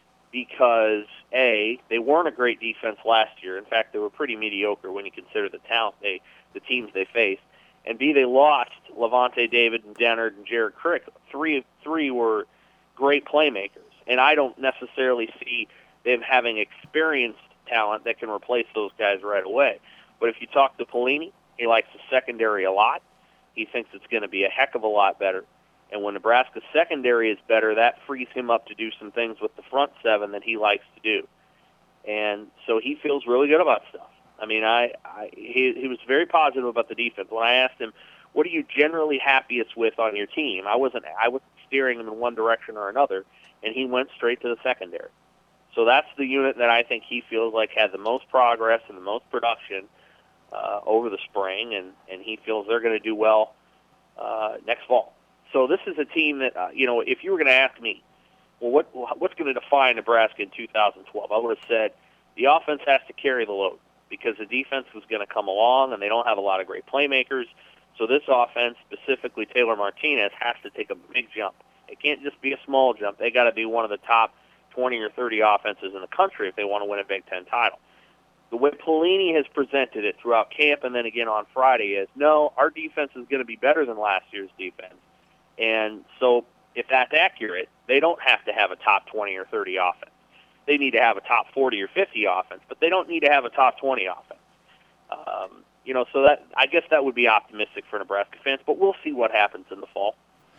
because, A, they weren't a great defense last year. In fact, they were pretty mediocre when you consider the talent they, the teams they faced. And, B, they lost Levante David and Dennard and Jared Crick. Three, three were great playmakers. And I don't necessarily see them having experienced talent that can replace those guys right away. But if you talk to Pelini, he likes the secondary a lot. He thinks it's going to be a heck of a lot better. And when Nebraska's secondary is better, that frees him up to do some things with the front seven that he likes to do. And so he feels really good about stuff. I mean, I, I he, he was very positive about the defense. When I asked him, what are you generally happiest with on your team? I wasn't I wasn't steering him in one direction or another, and he went straight to the secondary. So that's the unit that I think he feels like had the most progress and the most production Uh, over the spring, and, and he feels they're going to do well uh, next fall. So this is a team that, uh, you know, if you were going to ask me, well, what what's going to define Nebraska in two thousand twelve, I would have said the offense has to carry the load because the defense was going to come along, and they don't have a lot of great playmakers. So this offense, specifically Taylor Martinez, has to take a big jump. It can't just be a small jump. They got to be one of the top twenty or thirty offenses in the country if they want to win a Big Ten title. The way Pelini has presented it throughout camp and then again on Friday is, no, our defense is going to be better than last year's defense. And so if that's accurate, they don't have to have a top twenty or thirty offense. They need to have a top forty or fifty offense, but they don't need to have a top twenty offense. Um, you know, so that I guess that would be optimistic for Nebraska fans, but we'll see what happens in the fall.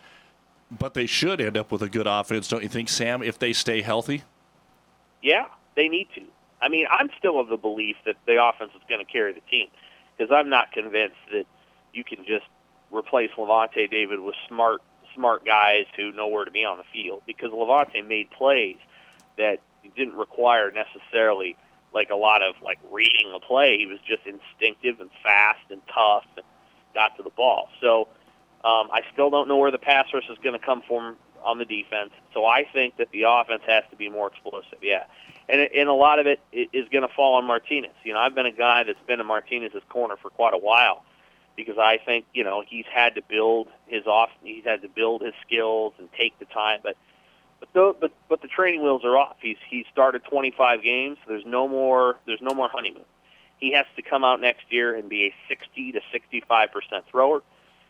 But they should end up with a good offense, don't you think, Sam, if they stay healthy? Yeah, they need to. I mean, I'm still of the belief that the offense is going to carry the team because I'm not convinced that you can just replace Levante David with smart smart guys who know where to be on the field, because Levante made plays that didn't require necessarily like a lot of like reading the play. He was just instinctive and fast and tough and got to the ball. So um, I still don't know where the pass rush is going to come from on the defense. So I think that the offense has to be more explosive, yeah. And, and a lot of it is going to fall on Martinez. You know, I've been a guy that's been in Martinez's corner for quite a while because I think, you know, he's had to build his off, he's had to build his skills and take the time. But but the, but but the training wheels are off. He's he's started twenty-five games. There's no more there's no more honeymoon. He has to come out next year and be a sixty to sixty-five percent thrower.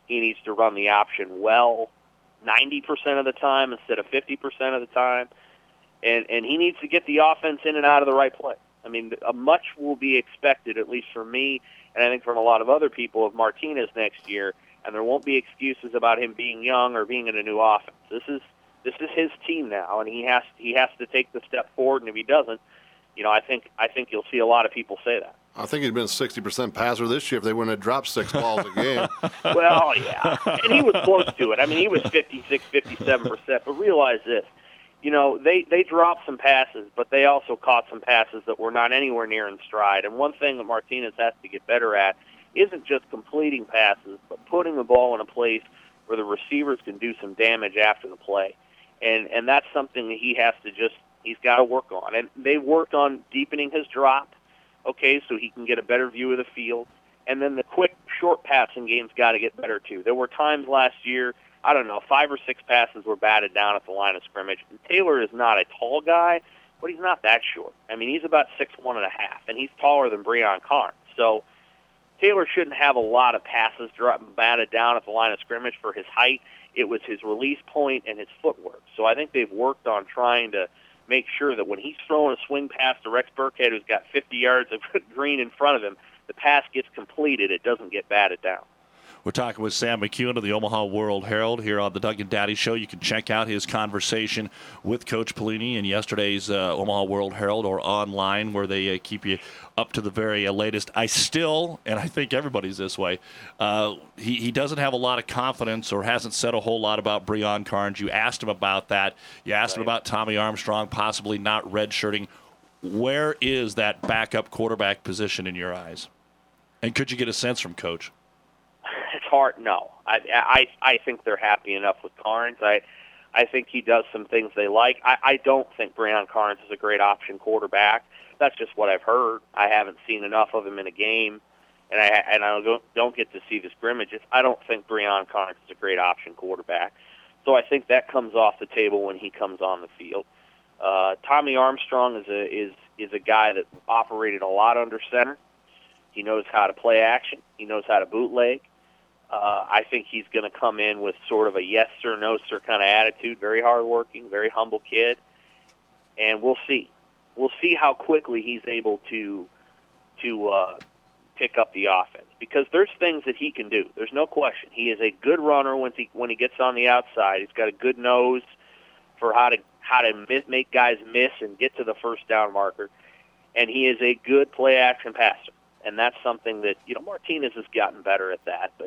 He needs to run the option well ninety percent of the time instead of fifty percent of the time. And, and he needs to get the offense in and out of the right place. I mean, a much will be expected, at least from me, and I think from a lot of other people, of Martinez next year, and there won't be excuses about him being young or being in a new offense. This is this is his team now, and he has he has to take the step forward, and if he doesn't, you know, I think I think you'll see a lot of people say that. I think he'd been a sixty percent passer this year if they wouldn't have dropped six balls a game. Well, yeah, and he was close to it. I mean, he was fifty-six, fifty-seven percent, but realize this. You know, they, they dropped some passes, but they also caught some passes that were not anywhere near in stride. And one thing that Martinez has to get better at isn't just completing passes, but putting the ball in a place where the receivers can do some damage after the play. And and that's something that he has to just, he's got to work on. And they worked on deepening his drop, okay, so he can get a better view of the field. And then the quick, short passing game's got to get better, too. There were times last year, I don't know, five or six passes were batted down at the line of scrimmage. And Taylor is not a tall guy, but he's not that short. I mean, he's about six one and a half, and he's taller than Breon Carnes. So Taylor shouldn't have a lot of passes dropped, batted down at the line of scrimmage for his height. It was his release point and his footwork. So I think they've worked on trying to make sure that when he's throwing a swing pass to Rex Burkhead, who's got fifty yards of green in front of him, the pass gets completed. It doesn't get batted down. We're talking with Sam McEwen of the Omaha World Herald here on the Doug and Daddy Show. You can check out his conversation with Coach Pelini in yesterday's uh, Omaha World Herald or online where they uh, keep you up to the very uh, latest. I still, and I think everybody's this way, uh, he, he doesn't have a lot of confidence or hasn't said a whole lot about Breon Carnes. You asked him about that. You asked right. him about Tommy Armstrong possibly not redshirting. Where is that backup quarterback position in your eyes? And could you get a sense from Coach? It's hard. No, I, I I think they're happy enough with Carnes. I I think he does some things they like. I, I don't think Breon Carnes is a great option quarterback. That's just what I've heard. I haven't seen enough of him in a game, and I and I don't don't get to see the scrimmages. I don't think Breon Carnes is a great option quarterback. So I think that comes off the table when he comes on the field. Uh, Tommy Armstrong is a is is a guy that operated a lot under center. He knows how to play action. He knows how to bootleg. Uh, I think he's going to come in with sort of a yes sir, no sir kind of attitude, very hardworking, very humble kid, and we'll see. We'll see how quickly he's able to to uh, pick up the offense because there's things that he can do. There's no question. He is a good runner when he when he gets on the outside. He's got a good nose for how to how to miss, make guys miss and get to the first down marker, and he is a good play action passer, and that's something that you know Martinez has gotten better at that, but.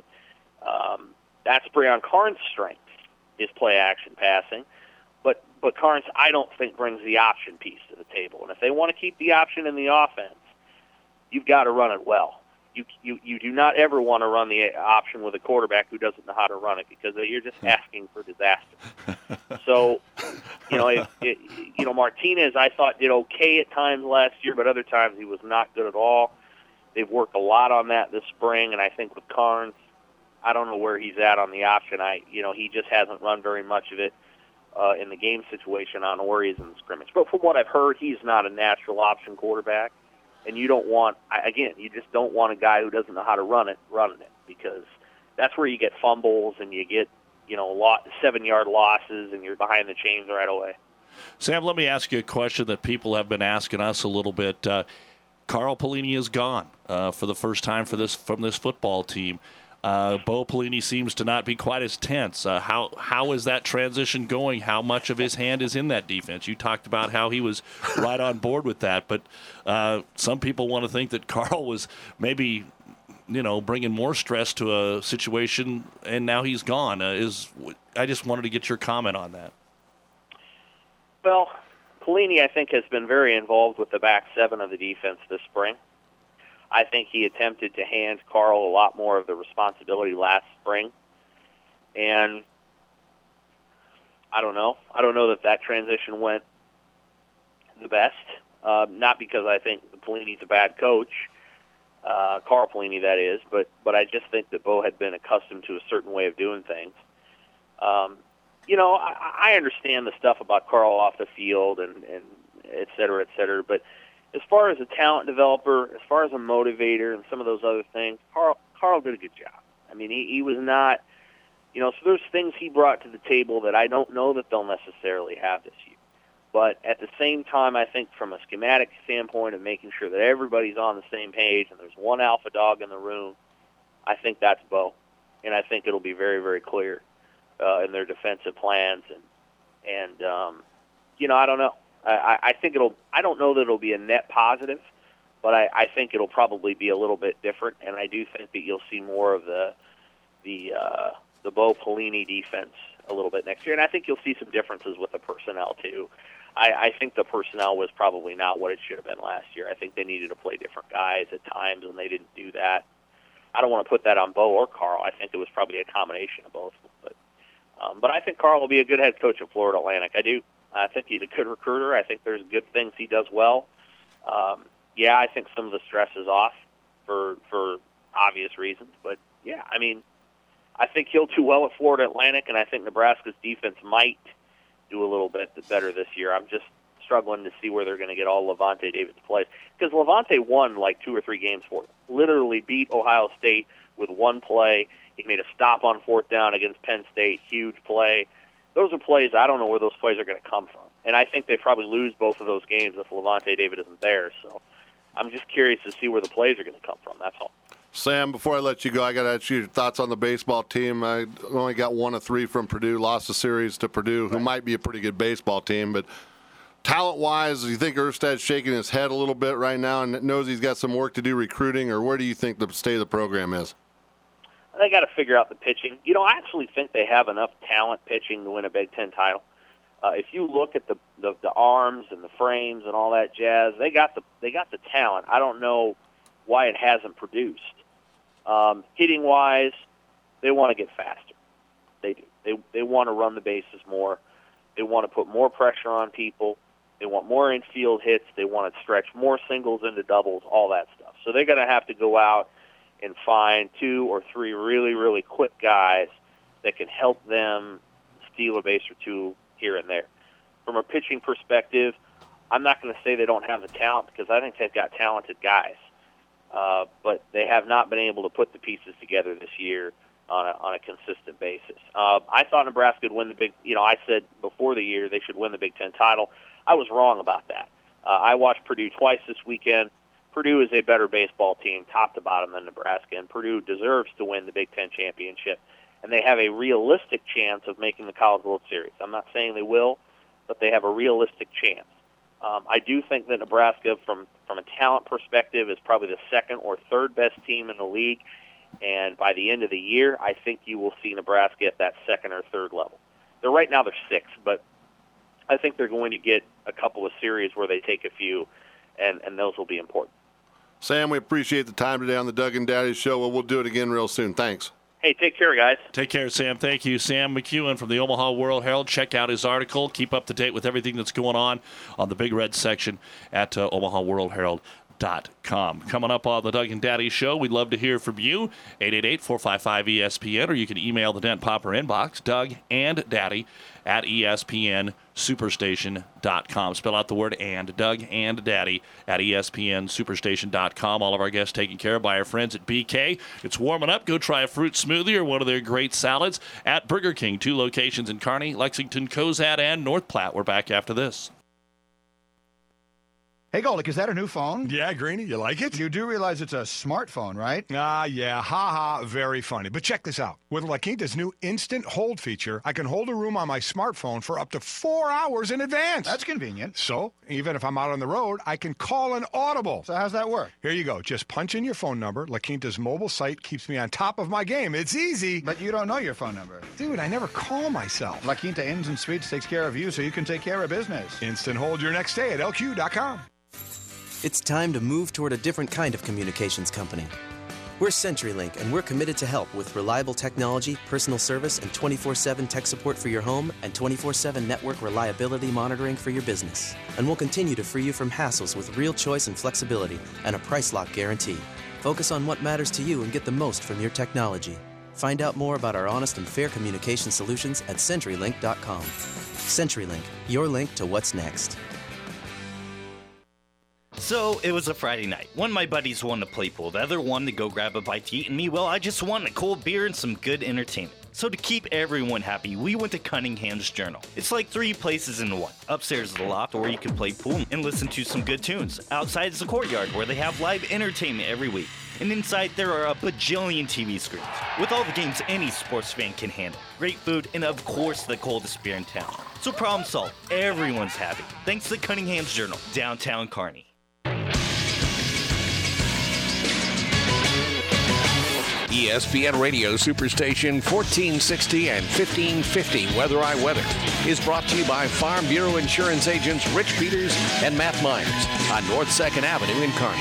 Um, that's Breon Carnes' strength, is play-action passing. But but Carnes, I don't think, brings the option piece to the table. And if they want to keep the option in the offense, you've got to run it well. You you, you do not ever want to run the option with a quarterback who doesn't know how to run it because you're just asking for disaster. So, you know, it, it, you know, Martinez, I thought, did okay at times last year, but other times he was not good at all. They've worked a lot on that this spring, and I think with Carnes, I don't know where he's at on the option. I, you know, he just hasn't run very much of it uh, in the game situation on where he is in the scrimmage. But from what I've heard, he's not a natural option quarterback. And you don't want, again, you just don't want a guy who doesn't know how to run it, running it, because that's where you get fumbles and you get, you know, lot, seven-yard losses and you're behind the chains right away. Sam, let me ask you a question that people have been asking us a little bit. Uh, Carl Pelini is gone uh, for the first time for this from this football team. Uh, Bo Pelini seems to not be quite as tense. Uh, how how is that transition going? How much of his hand is in that defense? You talked about how he was right on board with that, but uh, some people want to think that Carl was maybe, you know, bringing more stress to a situation, and now he's gone. Uh, is I just wanted to get your comment on that. Well, Pelini, I think, has been very involved with the back seven of the defense this spring. I think he attempted to hand Carl a lot more of the responsibility last spring. And I don't know. I don't know that that transition went the best. Uh, not because I think Pelini's a bad coach, uh, Carl Pelini, that is, but, but I just think that Bo had been accustomed to a certain way of doing things. Um, you know, I, I understand the stuff about Carl off the field and, and et cetera, et cetera, but as far as a talent developer, as far as a motivator and some of those other things, Carl Carl did a good job. I mean, he, he was not, you know, so there's things he brought to the table that I don't know that they'll necessarily have this year. But at the same time, I think from a schematic standpoint of making sure that everybody's on the same page and there's one alpha dog in the room, I think that's Bo. And I think it'll be very, very clear uh, in their defensive plans. And, and um, you know, I don't know. I, I think it'll – I don't know that it'll be a net positive, but I, I think it'll probably be a little bit different. And I do think that you'll see more of the the uh, the Bo Pelini defense a little bit next year. And I think you'll see some differences with the personnel too. I, I think the personnel was probably not what it should have been last year. I think they needed to play different guys at times, and they didn't do that. I don't want to put that on Bo or Carl. I think it was probably a combination of both. But um, but I think Carl will be a good head coach at Florida Atlantic. I do. I think he's a good recruiter. I think there's good things he does well. Um, yeah, I think some of the stress is off for for obvious reasons. But, yeah, I mean, I think he'll do well at Florida Atlantic, and I think Nebraska's defense might do a little bit better this year. I'm just struggling to see where they're going to get all Levante David's plays. Because Levante won like two or three games for them. Literally beat Ohio State with one play. He made a stop on fourth down against Penn State, huge play. Those are plays, I don't know where those plays are going to come from. And I think they probably lose both of those games if Levante David isn't there. So I'm just curious to see where the plays are going to come from. That's all. Sam, before I let you go, I got to ask you your thoughts on the baseball team. I only got one of three from Purdue, lost the series to Purdue, who might be a pretty good baseball team. But talent-wise, do you think Erstad's shaking his head a little bit right now and knows he's got some work to do recruiting, or where do you think the state of the program is? They got to figure out the pitching. You know, I actually think they have enough talent pitching to win a Big Ten title. Uh, if you look at the, the the arms and the frames and all that jazz, they got the they got the talent. I don't know why it hasn't produced. Um, hitting wise, they want to get faster. They do. They they want to run the bases more. They want to put more pressure on people. They want more infield hits. They want to stretch more singles into doubles, all that stuff. So they're going to have to go out and find two or three really, really quick guys that can help them steal a base or two here and there. From a pitching perspective, I'm not going to say they don't have the talent because I think they've got talented guys. Uh, but they have not been able to put the pieces together this year on a, on a consistent basis. Uh, I thought Nebraska would win the Big, you know, I said before the year they should win the Big Ten title. I was wrong about that. Uh, I watched Purdue twice this weekend. Purdue is a better baseball team, top to bottom, than Nebraska, and Purdue deserves to win the Big Ten championship. And they have a realistic chance of making the College World Series. I'm not saying they will, but they have a realistic chance. Um, I do think that Nebraska, from, from a talent perspective, is probably the second or third best team in the league. And by the end of the year, I think you will see Nebraska at that second or third level. They're right now they're sixth, but I think they're going to get a couple of series where they take a few, and, and those will be important. Sam, we appreciate the time today on the Doug and Daddy Show. Well, we'll do it again real soon. Thanks. Hey, take care, guys. Take care, Sam. Thank you. Sam McEwen from the Omaha World Herald. Check out his article. Keep up to date with everything that's going on on the Big Red section at uh, omaha world herald dot com. Coming up on the Doug and Daddy Show, we'd love to hear from you. eight eight eight, four five five, E S P N, or you can email the Dent Popper inbox, Doug and Daddy at E S P N superstation dot com. Spell out the word and, Doug and Daddy at E S P N superstation dot com. All of our guests taken care of by our friends at B K. It's warming up. Go try a fruit smoothie or one of their great salads at Burger King. Two locations in Kearney, Lexington, Cozad, and North Platte. We're back after this. Hey, Golick, is that a new phone? Yeah, Greeny, you like it? You do realize it's a smartphone, right? Ah, yeah, ha-ha, very funny. But check this out. With La Quinta's new Instant Hold feature, I can hold a room on my smartphone for up to four hours in advance. That's convenient. So, even if I'm out on the road, I can call an audible. So how's that work? Here you go. Just punch in your phone number. La Quinta's mobile site keeps me on top of my game. It's easy. But you don't know your phone number. Dude, I never call myself. La Quinta Inns and Suites takes care of you so you can take care of business. Instant Hold your next stay at L Q dot com. It's time to move toward a different kind of communications company. We're CenturyLink, and we're committed to help with reliable technology, personal service, and twenty-four seven tech support for your home and twenty-four seven network reliability monitoring for your business. And we'll continue to free you from hassles with real choice and flexibility and a price lock guarantee. Focus on what matters to you and get the most from your technology. Find out more about our honest and fair communication solutions at century link dot com. CenturyLink, your link to what's next. So, it was a Friday night. One of my buddies wanted to play pool, the other wanted to go grab a bite to eat, and me, well, I just wanted a cold beer and some good entertainment. So to keep everyone happy, we went to Cunningham's Journal. It's like three places in one. Upstairs is the loft, where you can play pool and listen to some good tunes. Outside is the courtyard, where they have live entertainment every week. And inside, there are a bajillion T V screens, with all the games any sports fan can handle. Great food, and of course, the coldest beer in town. So problem solved. Everyone's happy. Thanks to Cunningham's Journal, downtown Kearney. E S P N Radio Superstation fourteen sixty and fifteen fifty Weather I Weather is brought to you by Farm Bureau Insurance agents Rich Peters and Matt Myers on North second Avenue in Kearney.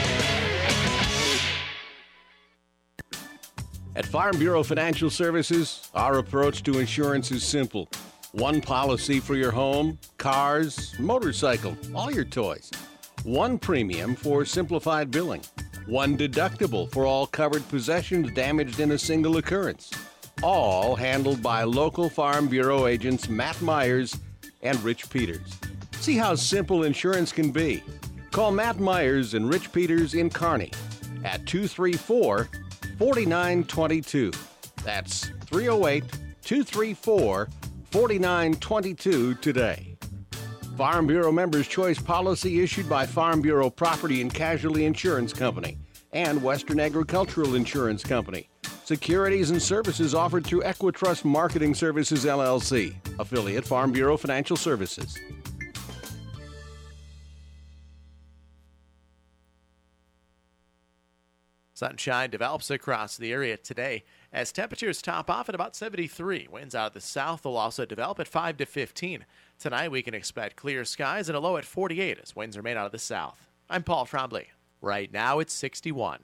At Farm Bureau Financial Services, our approach to insurance is simple. One policy for your home, cars, motorcycle, all your toys. One premium for simplified billing. One deductible for all covered possessions damaged in a single occurrence. All handled by local Farm Bureau agents Matt Myers and Rich Peters. See how simple insurance can be. Call Matt Myers and Rich Peters in Kearney at two three four, four nine two two. That's three oh eight, two three four, four nine two two today. Farm Bureau Members' Choice policy issued by Farm Bureau Property and Casualty Insurance Company and Western Agricultural Insurance Company. Securities and services offered through Equitrust Marketing Services, L L C, affiliate Farm Bureau Financial Services. Sunshine develops across the area today as temperatures top off at about seventy-three. Winds out of the south will also develop at five to fifteen. Tonight we can expect clear skies and a low at forty-eight as winds remain out of the south. I'm Paul Trombley. Right now it's sixty-one.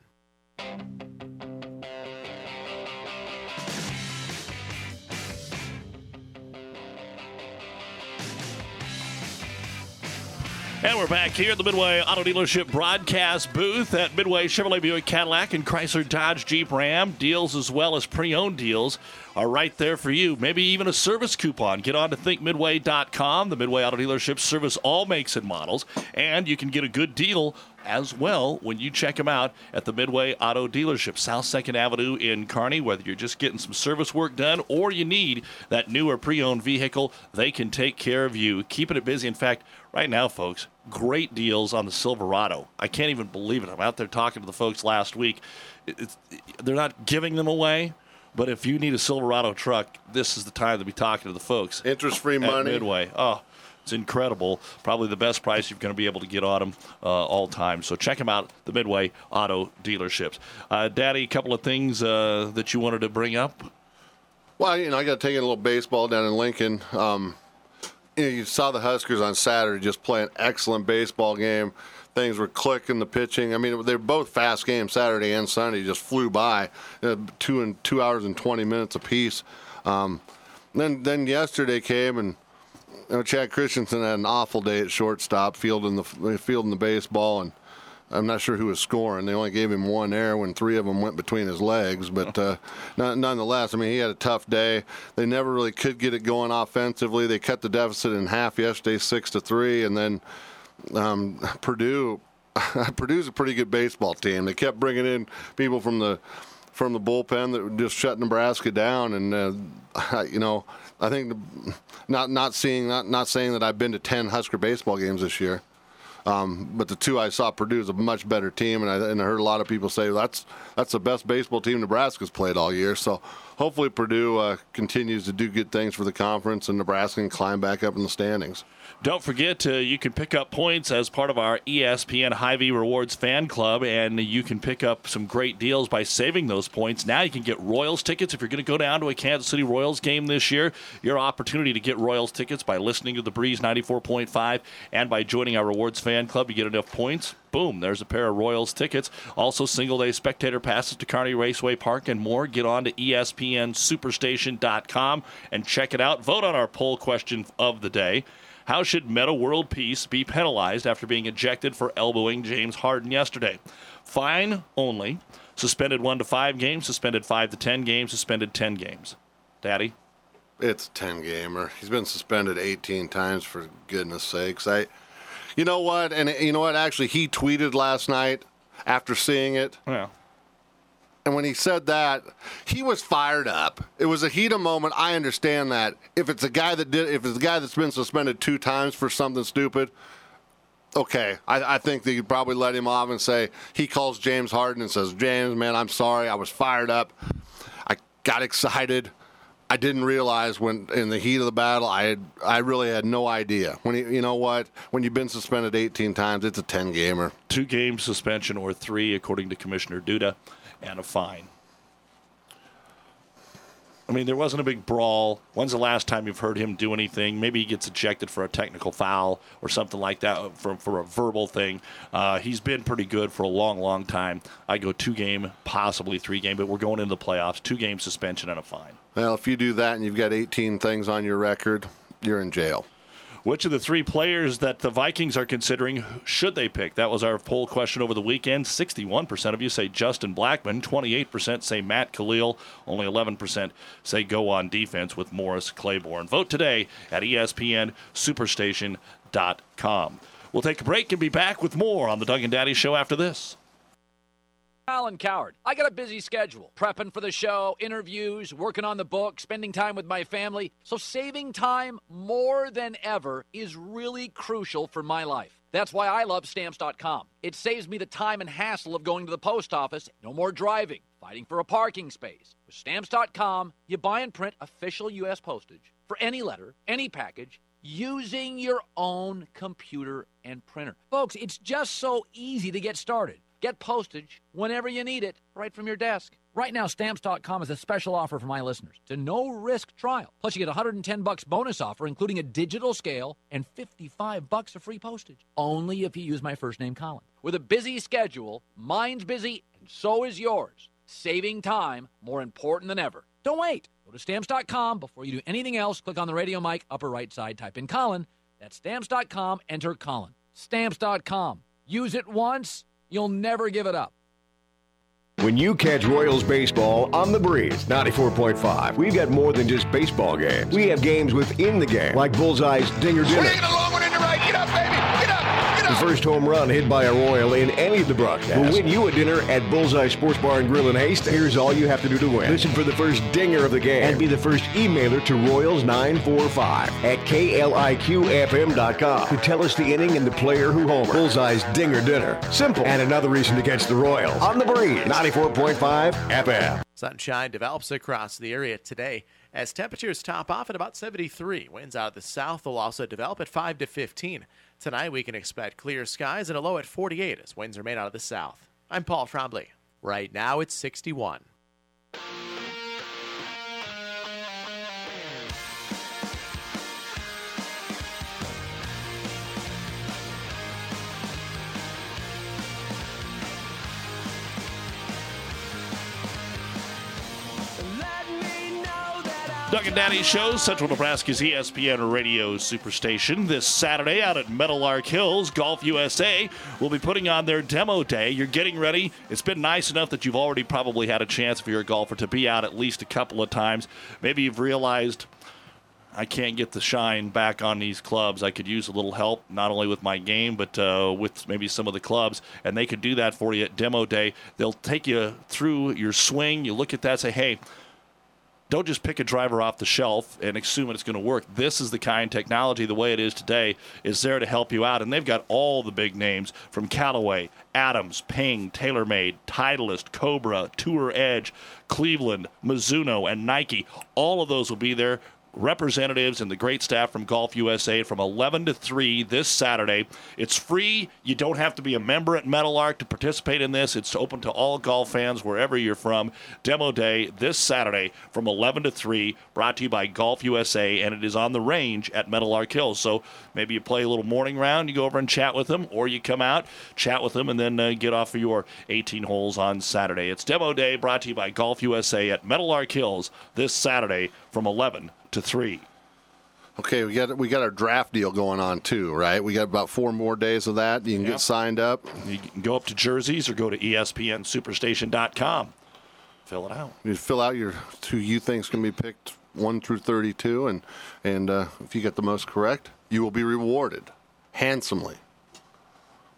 And we're back here at the Midway Auto Dealership broadcast booth at Midway Chevrolet Buick Cadillac and Chrysler Dodge Jeep Ram. Deals as well as pre-owned deals are right there for you. Maybe even a service coupon. Get on to think midway dot com. The Midway Auto Dealership service all makes and models. And you can get a good deal as well when you check them out at the Midway Auto Dealership, South second Avenue in Kearney. Whether you're just getting some service work done or you need that new or pre-owned vehicle, they can take care of you, keeping it busy. In fact, right now, folks, great deals on the Silverado. I can't even believe it. I'm out there talking to the folks last week. It's, they're not giving them away, but if you need a Silverado truck, this is the time to be talking to the folks. Interest-free at money. Midway. Oh, it's incredible. Probably the best price you're going to be able to get on them uh, all time. So check them out, the Midway Auto Dealerships. Uh, Daddy, a couple of things uh, that you wanted to bring up? Well, you know, I got to take in a little baseball down in Lincoln. Um, you know, you saw the Huskers on Saturday just play an excellent baseball game. Things were clicking, the pitching. I mean, they were both fast games Saturday and Sunday. Just flew by, uh, two and two hours and twenty minutes apiece. Um, then then yesterday came and. You know, Chad Christensen had an awful day at shortstop, fielding the fielding the baseball, and I'm not sure who was scoring. They only gave him one error when three of them went between his legs, but uh, nonetheless, I mean, he had a tough day. They never really could get it going offensively. They cut the deficit in half yesterday, six to three, and then um, Purdue. Purdue's a pretty good baseball team. They kept bringing in people from the from the bullpen that just shut Nebraska down, and uh, you know. I think the, not not seeing not not saying that I've been to ten Husker baseball games this year, um, but the two I saw Purdue is a much better team, and I, and I heard a lot of people say that's that's the best baseball team Nebraska's played all year. So hopefully Purdue uh, continues to do good things for the conference, and Nebraska can climb back up in the standings. Don't forget, uh, you can pick up points as part of our E S P N Hy-Vee Rewards fan club, and you can pick up some great deals by saving those points. Now you can get Royals tickets. If you're going to go down to a Kansas City Royals game this year, your opportunity to get Royals tickets by listening to The Breeze ninety-four point five and by joining our Rewards fan club. You get enough points. Boom, there's a pair of Royals tickets. Also, single-day spectator passes to Kearney Raceway Park and more. Get on to E S P N superstation dot com and check it out. Vote on our poll question of the day. How should Meta World Peace be penalized after being ejected for elbowing James Harden yesterday? Fine only. Suspended one to five games, suspended five to ten games, suspended ten games. Daddy? It's a ten-gamer. He's been suspended eighteen times, for goodness sakes. I, You know what? And you know what? Actually, he tweeted last night after seeing it. Yeah. And when he said that, he was fired up. It was a heat of moment. I understand that. If it's a guy that did, if it's a guy that's been suspended two times for something stupid, okay, I, I think that you'd probably let him off and say he calls James Harden and says, "James, man, I'm sorry. I was fired up. I got excited. I didn't realize when in the heat of the battle, I had, I really had no idea. When you, you know what? When you've been suspended eighteen times, it's a ten gamer. Two game suspension or three, according to Commissioner Duda, and a fine. I mean, there wasn't a big brawl. When's the last time you've heard him do anything? Maybe he gets ejected for a technical foul or something like that for, for a verbal thing. Uh, he's been pretty good for a long, long time. I go two game, possibly three game, but we're going into the playoffs. Two game suspension and a fine. Well, if you do that and you've got eighteen things on your record, you're in jail. Which of the three players that the Vikings are considering should they pick? That was our poll question over the weekend. sixty-one percent of you say Justin Blackmon. twenty-eight percent say Matt Khalil. Only eleven percent say go on defense with Morris Claiborne. Vote today at E S P N Superstation dot com. We'll take a break and be back with more on the Doug and Daddy Show after this. Alan Coward. I got a busy schedule. Prepping for the show, interviews, working on the book, spending time with my family. So saving time more than ever is really crucial for my life. That's why I love Stamps dot com. It saves me the time and hassle of going to the post office. No more driving, fighting for a parking space. With Stamps dot com, you buy and print official U S postage for any letter, any package, using your own computer and printer. Folks, it's just so easy to get started. Get postage whenever you need it, right from your desk. Right now, Stamps dot com is a special offer for my listeners. It's a no-risk trial. Plus, you get one hundred ten bucks bonus offer, including a digital scale and fifty-five bucks of free postage. Only if you use my first name, Colin. With a busy schedule, mine's busy, and so is yours. Saving time, more important than ever. Don't wait. Go to Stamps dot com. Before you do anything else, click on the radio mic, upper right side, type in Colin. That's Stamps dot com. Enter Colin. Stamps dot com. Use it once. You'll never give it up. When you catch Royals baseball on The Breeze ninety-four point five, we've got more than just baseball games. We have games within the game, like Bullseye's Dinger Dinner. Swing a long one into right. Get up, baby. Get up. Get The up. first home run hit by a Royal in any of the broadcasts will win you a dinner at Bullseye Sports Bar and Grill in Hastings. Here's all you have to do to win. Listen for the first dinger of the game and be the first emailer to Royals nine four five at K L I Q F M dot com to tell us the inning and the player who homered. Bullseye's Dinger Dinner. Simple. And another reason to catch the Royals on The Breeze ninety-four point five F M. Sunshine develops across the area today as temperatures top off at about seventy-three. Winds out of the south will also develop at five to fifteen. Tonight we can expect clear skies and a low at forty-eight as winds remain out of the south. I'm Paul Trombley. Right now it's sixty-one. Doug and Daddy Show, Central Nebraska's E S P N Radio Superstation. This Saturday out at Meadowlark Hills, Golf U S A will be putting on their demo day. You're getting ready. It's been nice enough that you've already probably had a chance, if you're a golfer, to be out at least a couple of times. Maybe you've realized, I can't get the shine back on these clubs. I could use a little help, not only with my game, but uh, with maybe some of the clubs. And they could do that for you at demo day. They'll take you through your swing. You look at that, say, hey, don't just pick a driver off the shelf and assume it's going to work. This is the kind of technology, the way it is today, is there to help you out. And they've got all the big names from Callaway, Adams, Ping, TaylorMade, Titleist, Cobra, Tour Edge, Cleveland, Mizuno, and Nike. All of those will be there. Representatives and the great staff from Golf U S A from eleven to three this Saturday. It's free. You don't have to be a member at Meadowlark to participate in this. It's open to all golf fans wherever you're from. Demo day this Saturday from eleven to three, brought to you by Golf U S A, and it is on the range at Meadowlark Hills. So maybe you play a little morning round, you go over and chat with them, or you come out, chat with them, and then uh, get off for your eighteen holes on Saturday. It's demo day brought to you by Golf U S A at Meadowlark Hills this Saturday from eleven to three. Okay, we got we got our draft deal going on too, right? We got about four more days of that. You can Yep. get signed up. You can go up to jerseys or go to E S P N Superstation dot com. Fill it out. You fill out your who you think's going to be picked one through thirty-two, and and uh, if you get the most correct, you will be rewarded handsomely.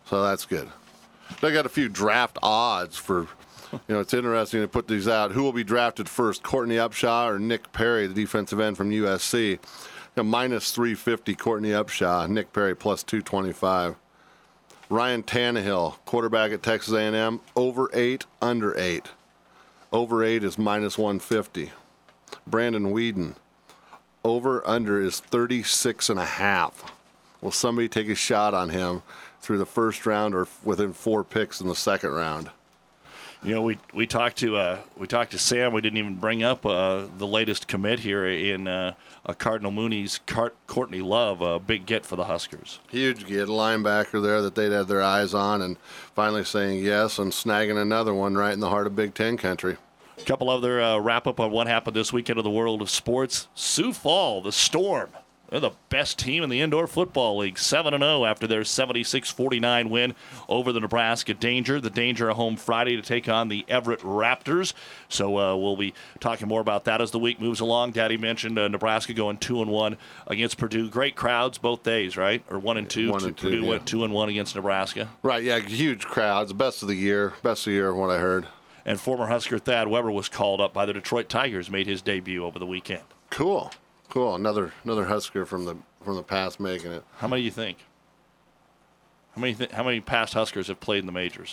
So that's good. They got a few draft odds for, you know, it's interesting to put these out. Who will be drafted first, Courtney Upshaw or Nick Perry, the defensive end from U S C? You know, minus three fifty, Courtney Upshaw. Nick Perry plus two twenty-five. Ryan Tannehill, quarterback at Texas A and M, over eight, under eight. Over eight is minus one fifty. Brandon Whedon, over under is thirty-six and a half. Will somebody take a shot on him through the first round or within four picks in the second round? You know, we we talked to uh, we talked to Sam. We didn't even bring up uh, the latest commit here in uh, uh, Cardinal Mooney's Cart- Courtney Love, a big get for the Huskers. Huge get, linebacker there that they'd had their eyes on, and finally saying yes and snagging another one right in the heart of Big Ten country. A couple other uh, wrap up on what happened this weekend in the world of sports. Sioux Fall, the Storm. They're the best team in the Indoor Football League, seven and oh after their seventy-six forty-nine win over the Nebraska Danger. The Danger at home Friday to take on the Everett Raptors. So uh, we'll be talking more about that as the week moves along. Daddy mentioned uh, Nebraska going two and one against Purdue. Great crowds both days, right? Or one and two. One and two, Purdue yeah. went two and one against Nebraska. Right, yeah, huge crowds. Best of the year. Best of the year, what I heard. And former Husker Thad Weber was called up by the Detroit Tigers, made his debut over the weekend. Cool. Cool. Another another Husker from the from the past making it. How many do you think? How many th- how many past Huskers have played in the majors?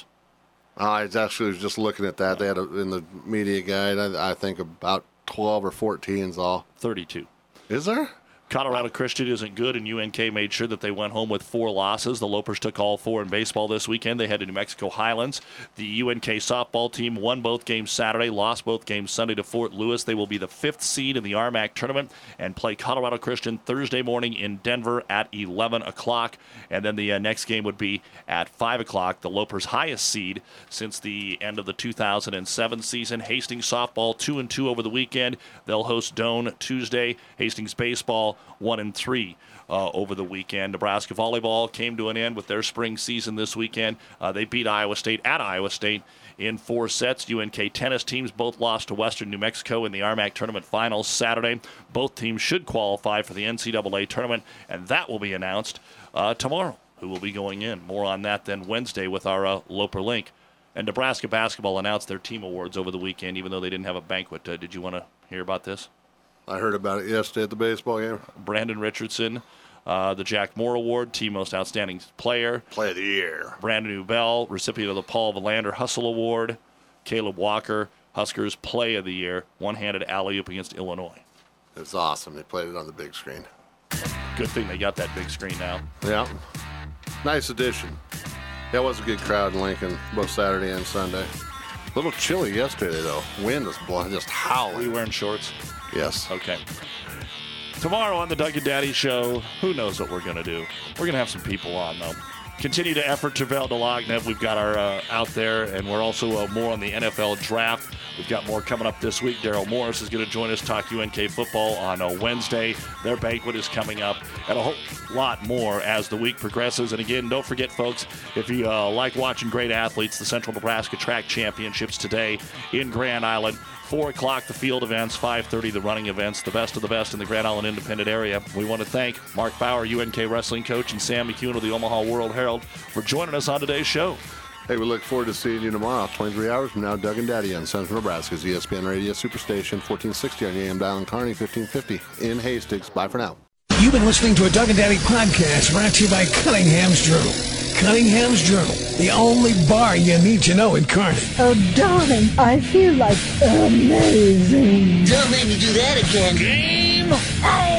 I actually was just looking at that. They had a, in the media guide, I, I think about twelve or fourteen is all. thirty-two. Is there? Colorado Christian isn't good, and U N K made sure that they went home with four losses. The Lopers took all four in baseball this weekend. They head to New Mexico Highlands. The U N K softball team won both games Saturday, lost both games Sunday to Fort Lewis. They will be the fifth seed in the R M A C tournament and play Colorado Christian Thursday morning in Denver at eleven o'clock. And then the uh, next game would be at five o'clock. The Lopers' highest seed since the end of the two thousand seven season. Hastings softball two and two over the weekend. They'll host Doane Tuesday. Hastings baseball one and three uh, over the weekend. Nebraska volleyball came to an end with their spring season this weekend. Uh, they beat Iowa State at Iowa State in four sets. U N K tennis teams both lost to Western New Mexico in the R M A C tournament finals Saturday. Both teams should qualify for the N C double A tournament, and that will be announced uh, tomorrow, who will be going in. More on that then Wednesday with our uh, Loper Link. And Nebraska basketball announced their team awards over the weekend, even though they didn't have a banquet. Uh, did you want to hear about this? I heard about it yesterday at the baseball game. Brandon Richardson, uh, the Jack Moore Award, Team Most Outstanding Player. Play of the Year. Brandon Ubell, recipient of the Paul Valander Hustle Award. Caleb Walker, Huskers Play of the Year, one-handed alley-oop against Illinois. It's awesome. They played it on the big screen. Good thing they got that big screen now. Yeah. Nice addition. Yeah, it was a good crowd in Lincoln, both Saturday and Sunday. A little chilly yesterday, though. Wind was blowing, just howling. Were you wearing shorts? Yes. Okay. Tomorrow on the Doug and Daddy Show, who knows what we're going to do? We're going to have some people on, though. Continue to effort Tervel Delagnev. We've got our uh, out there, and we're also uh, more on the N F L draft. We've got more coming up this week. Daryl Morris is going to join us, talk U N K football on a Wednesday. Their banquet is coming up, and a whole lot more as the week progresses. And again, don't forget, folks, if you uh, like watching great athletes, the Central Nebraska Track Championships today in Grand Island. four o'clock, the field events, five thirty, the running events, the best of the best in the Grand Island Independent area. We want to thank Mark Bauer, U N K wrestling coach, and Sam McCune of the Omaha World Herald for joining us on today's show. Hey, we look forward to seeing you tomorrow, twenty-three hours from now. Doug and Daddy on Central Nebraska's E S P N Radio Superstation, fourteen sixty on the A M dial in Kearney, fifteen fifty in Hastings. Bye for now. You've been listening to a Doug and Daddy podcast brought to you by Cunningham's Journal. Cunningham's Journal, the only bar you need to know in Kearney. Oh, darling, I feel like amazing. Don't make me do that again. Game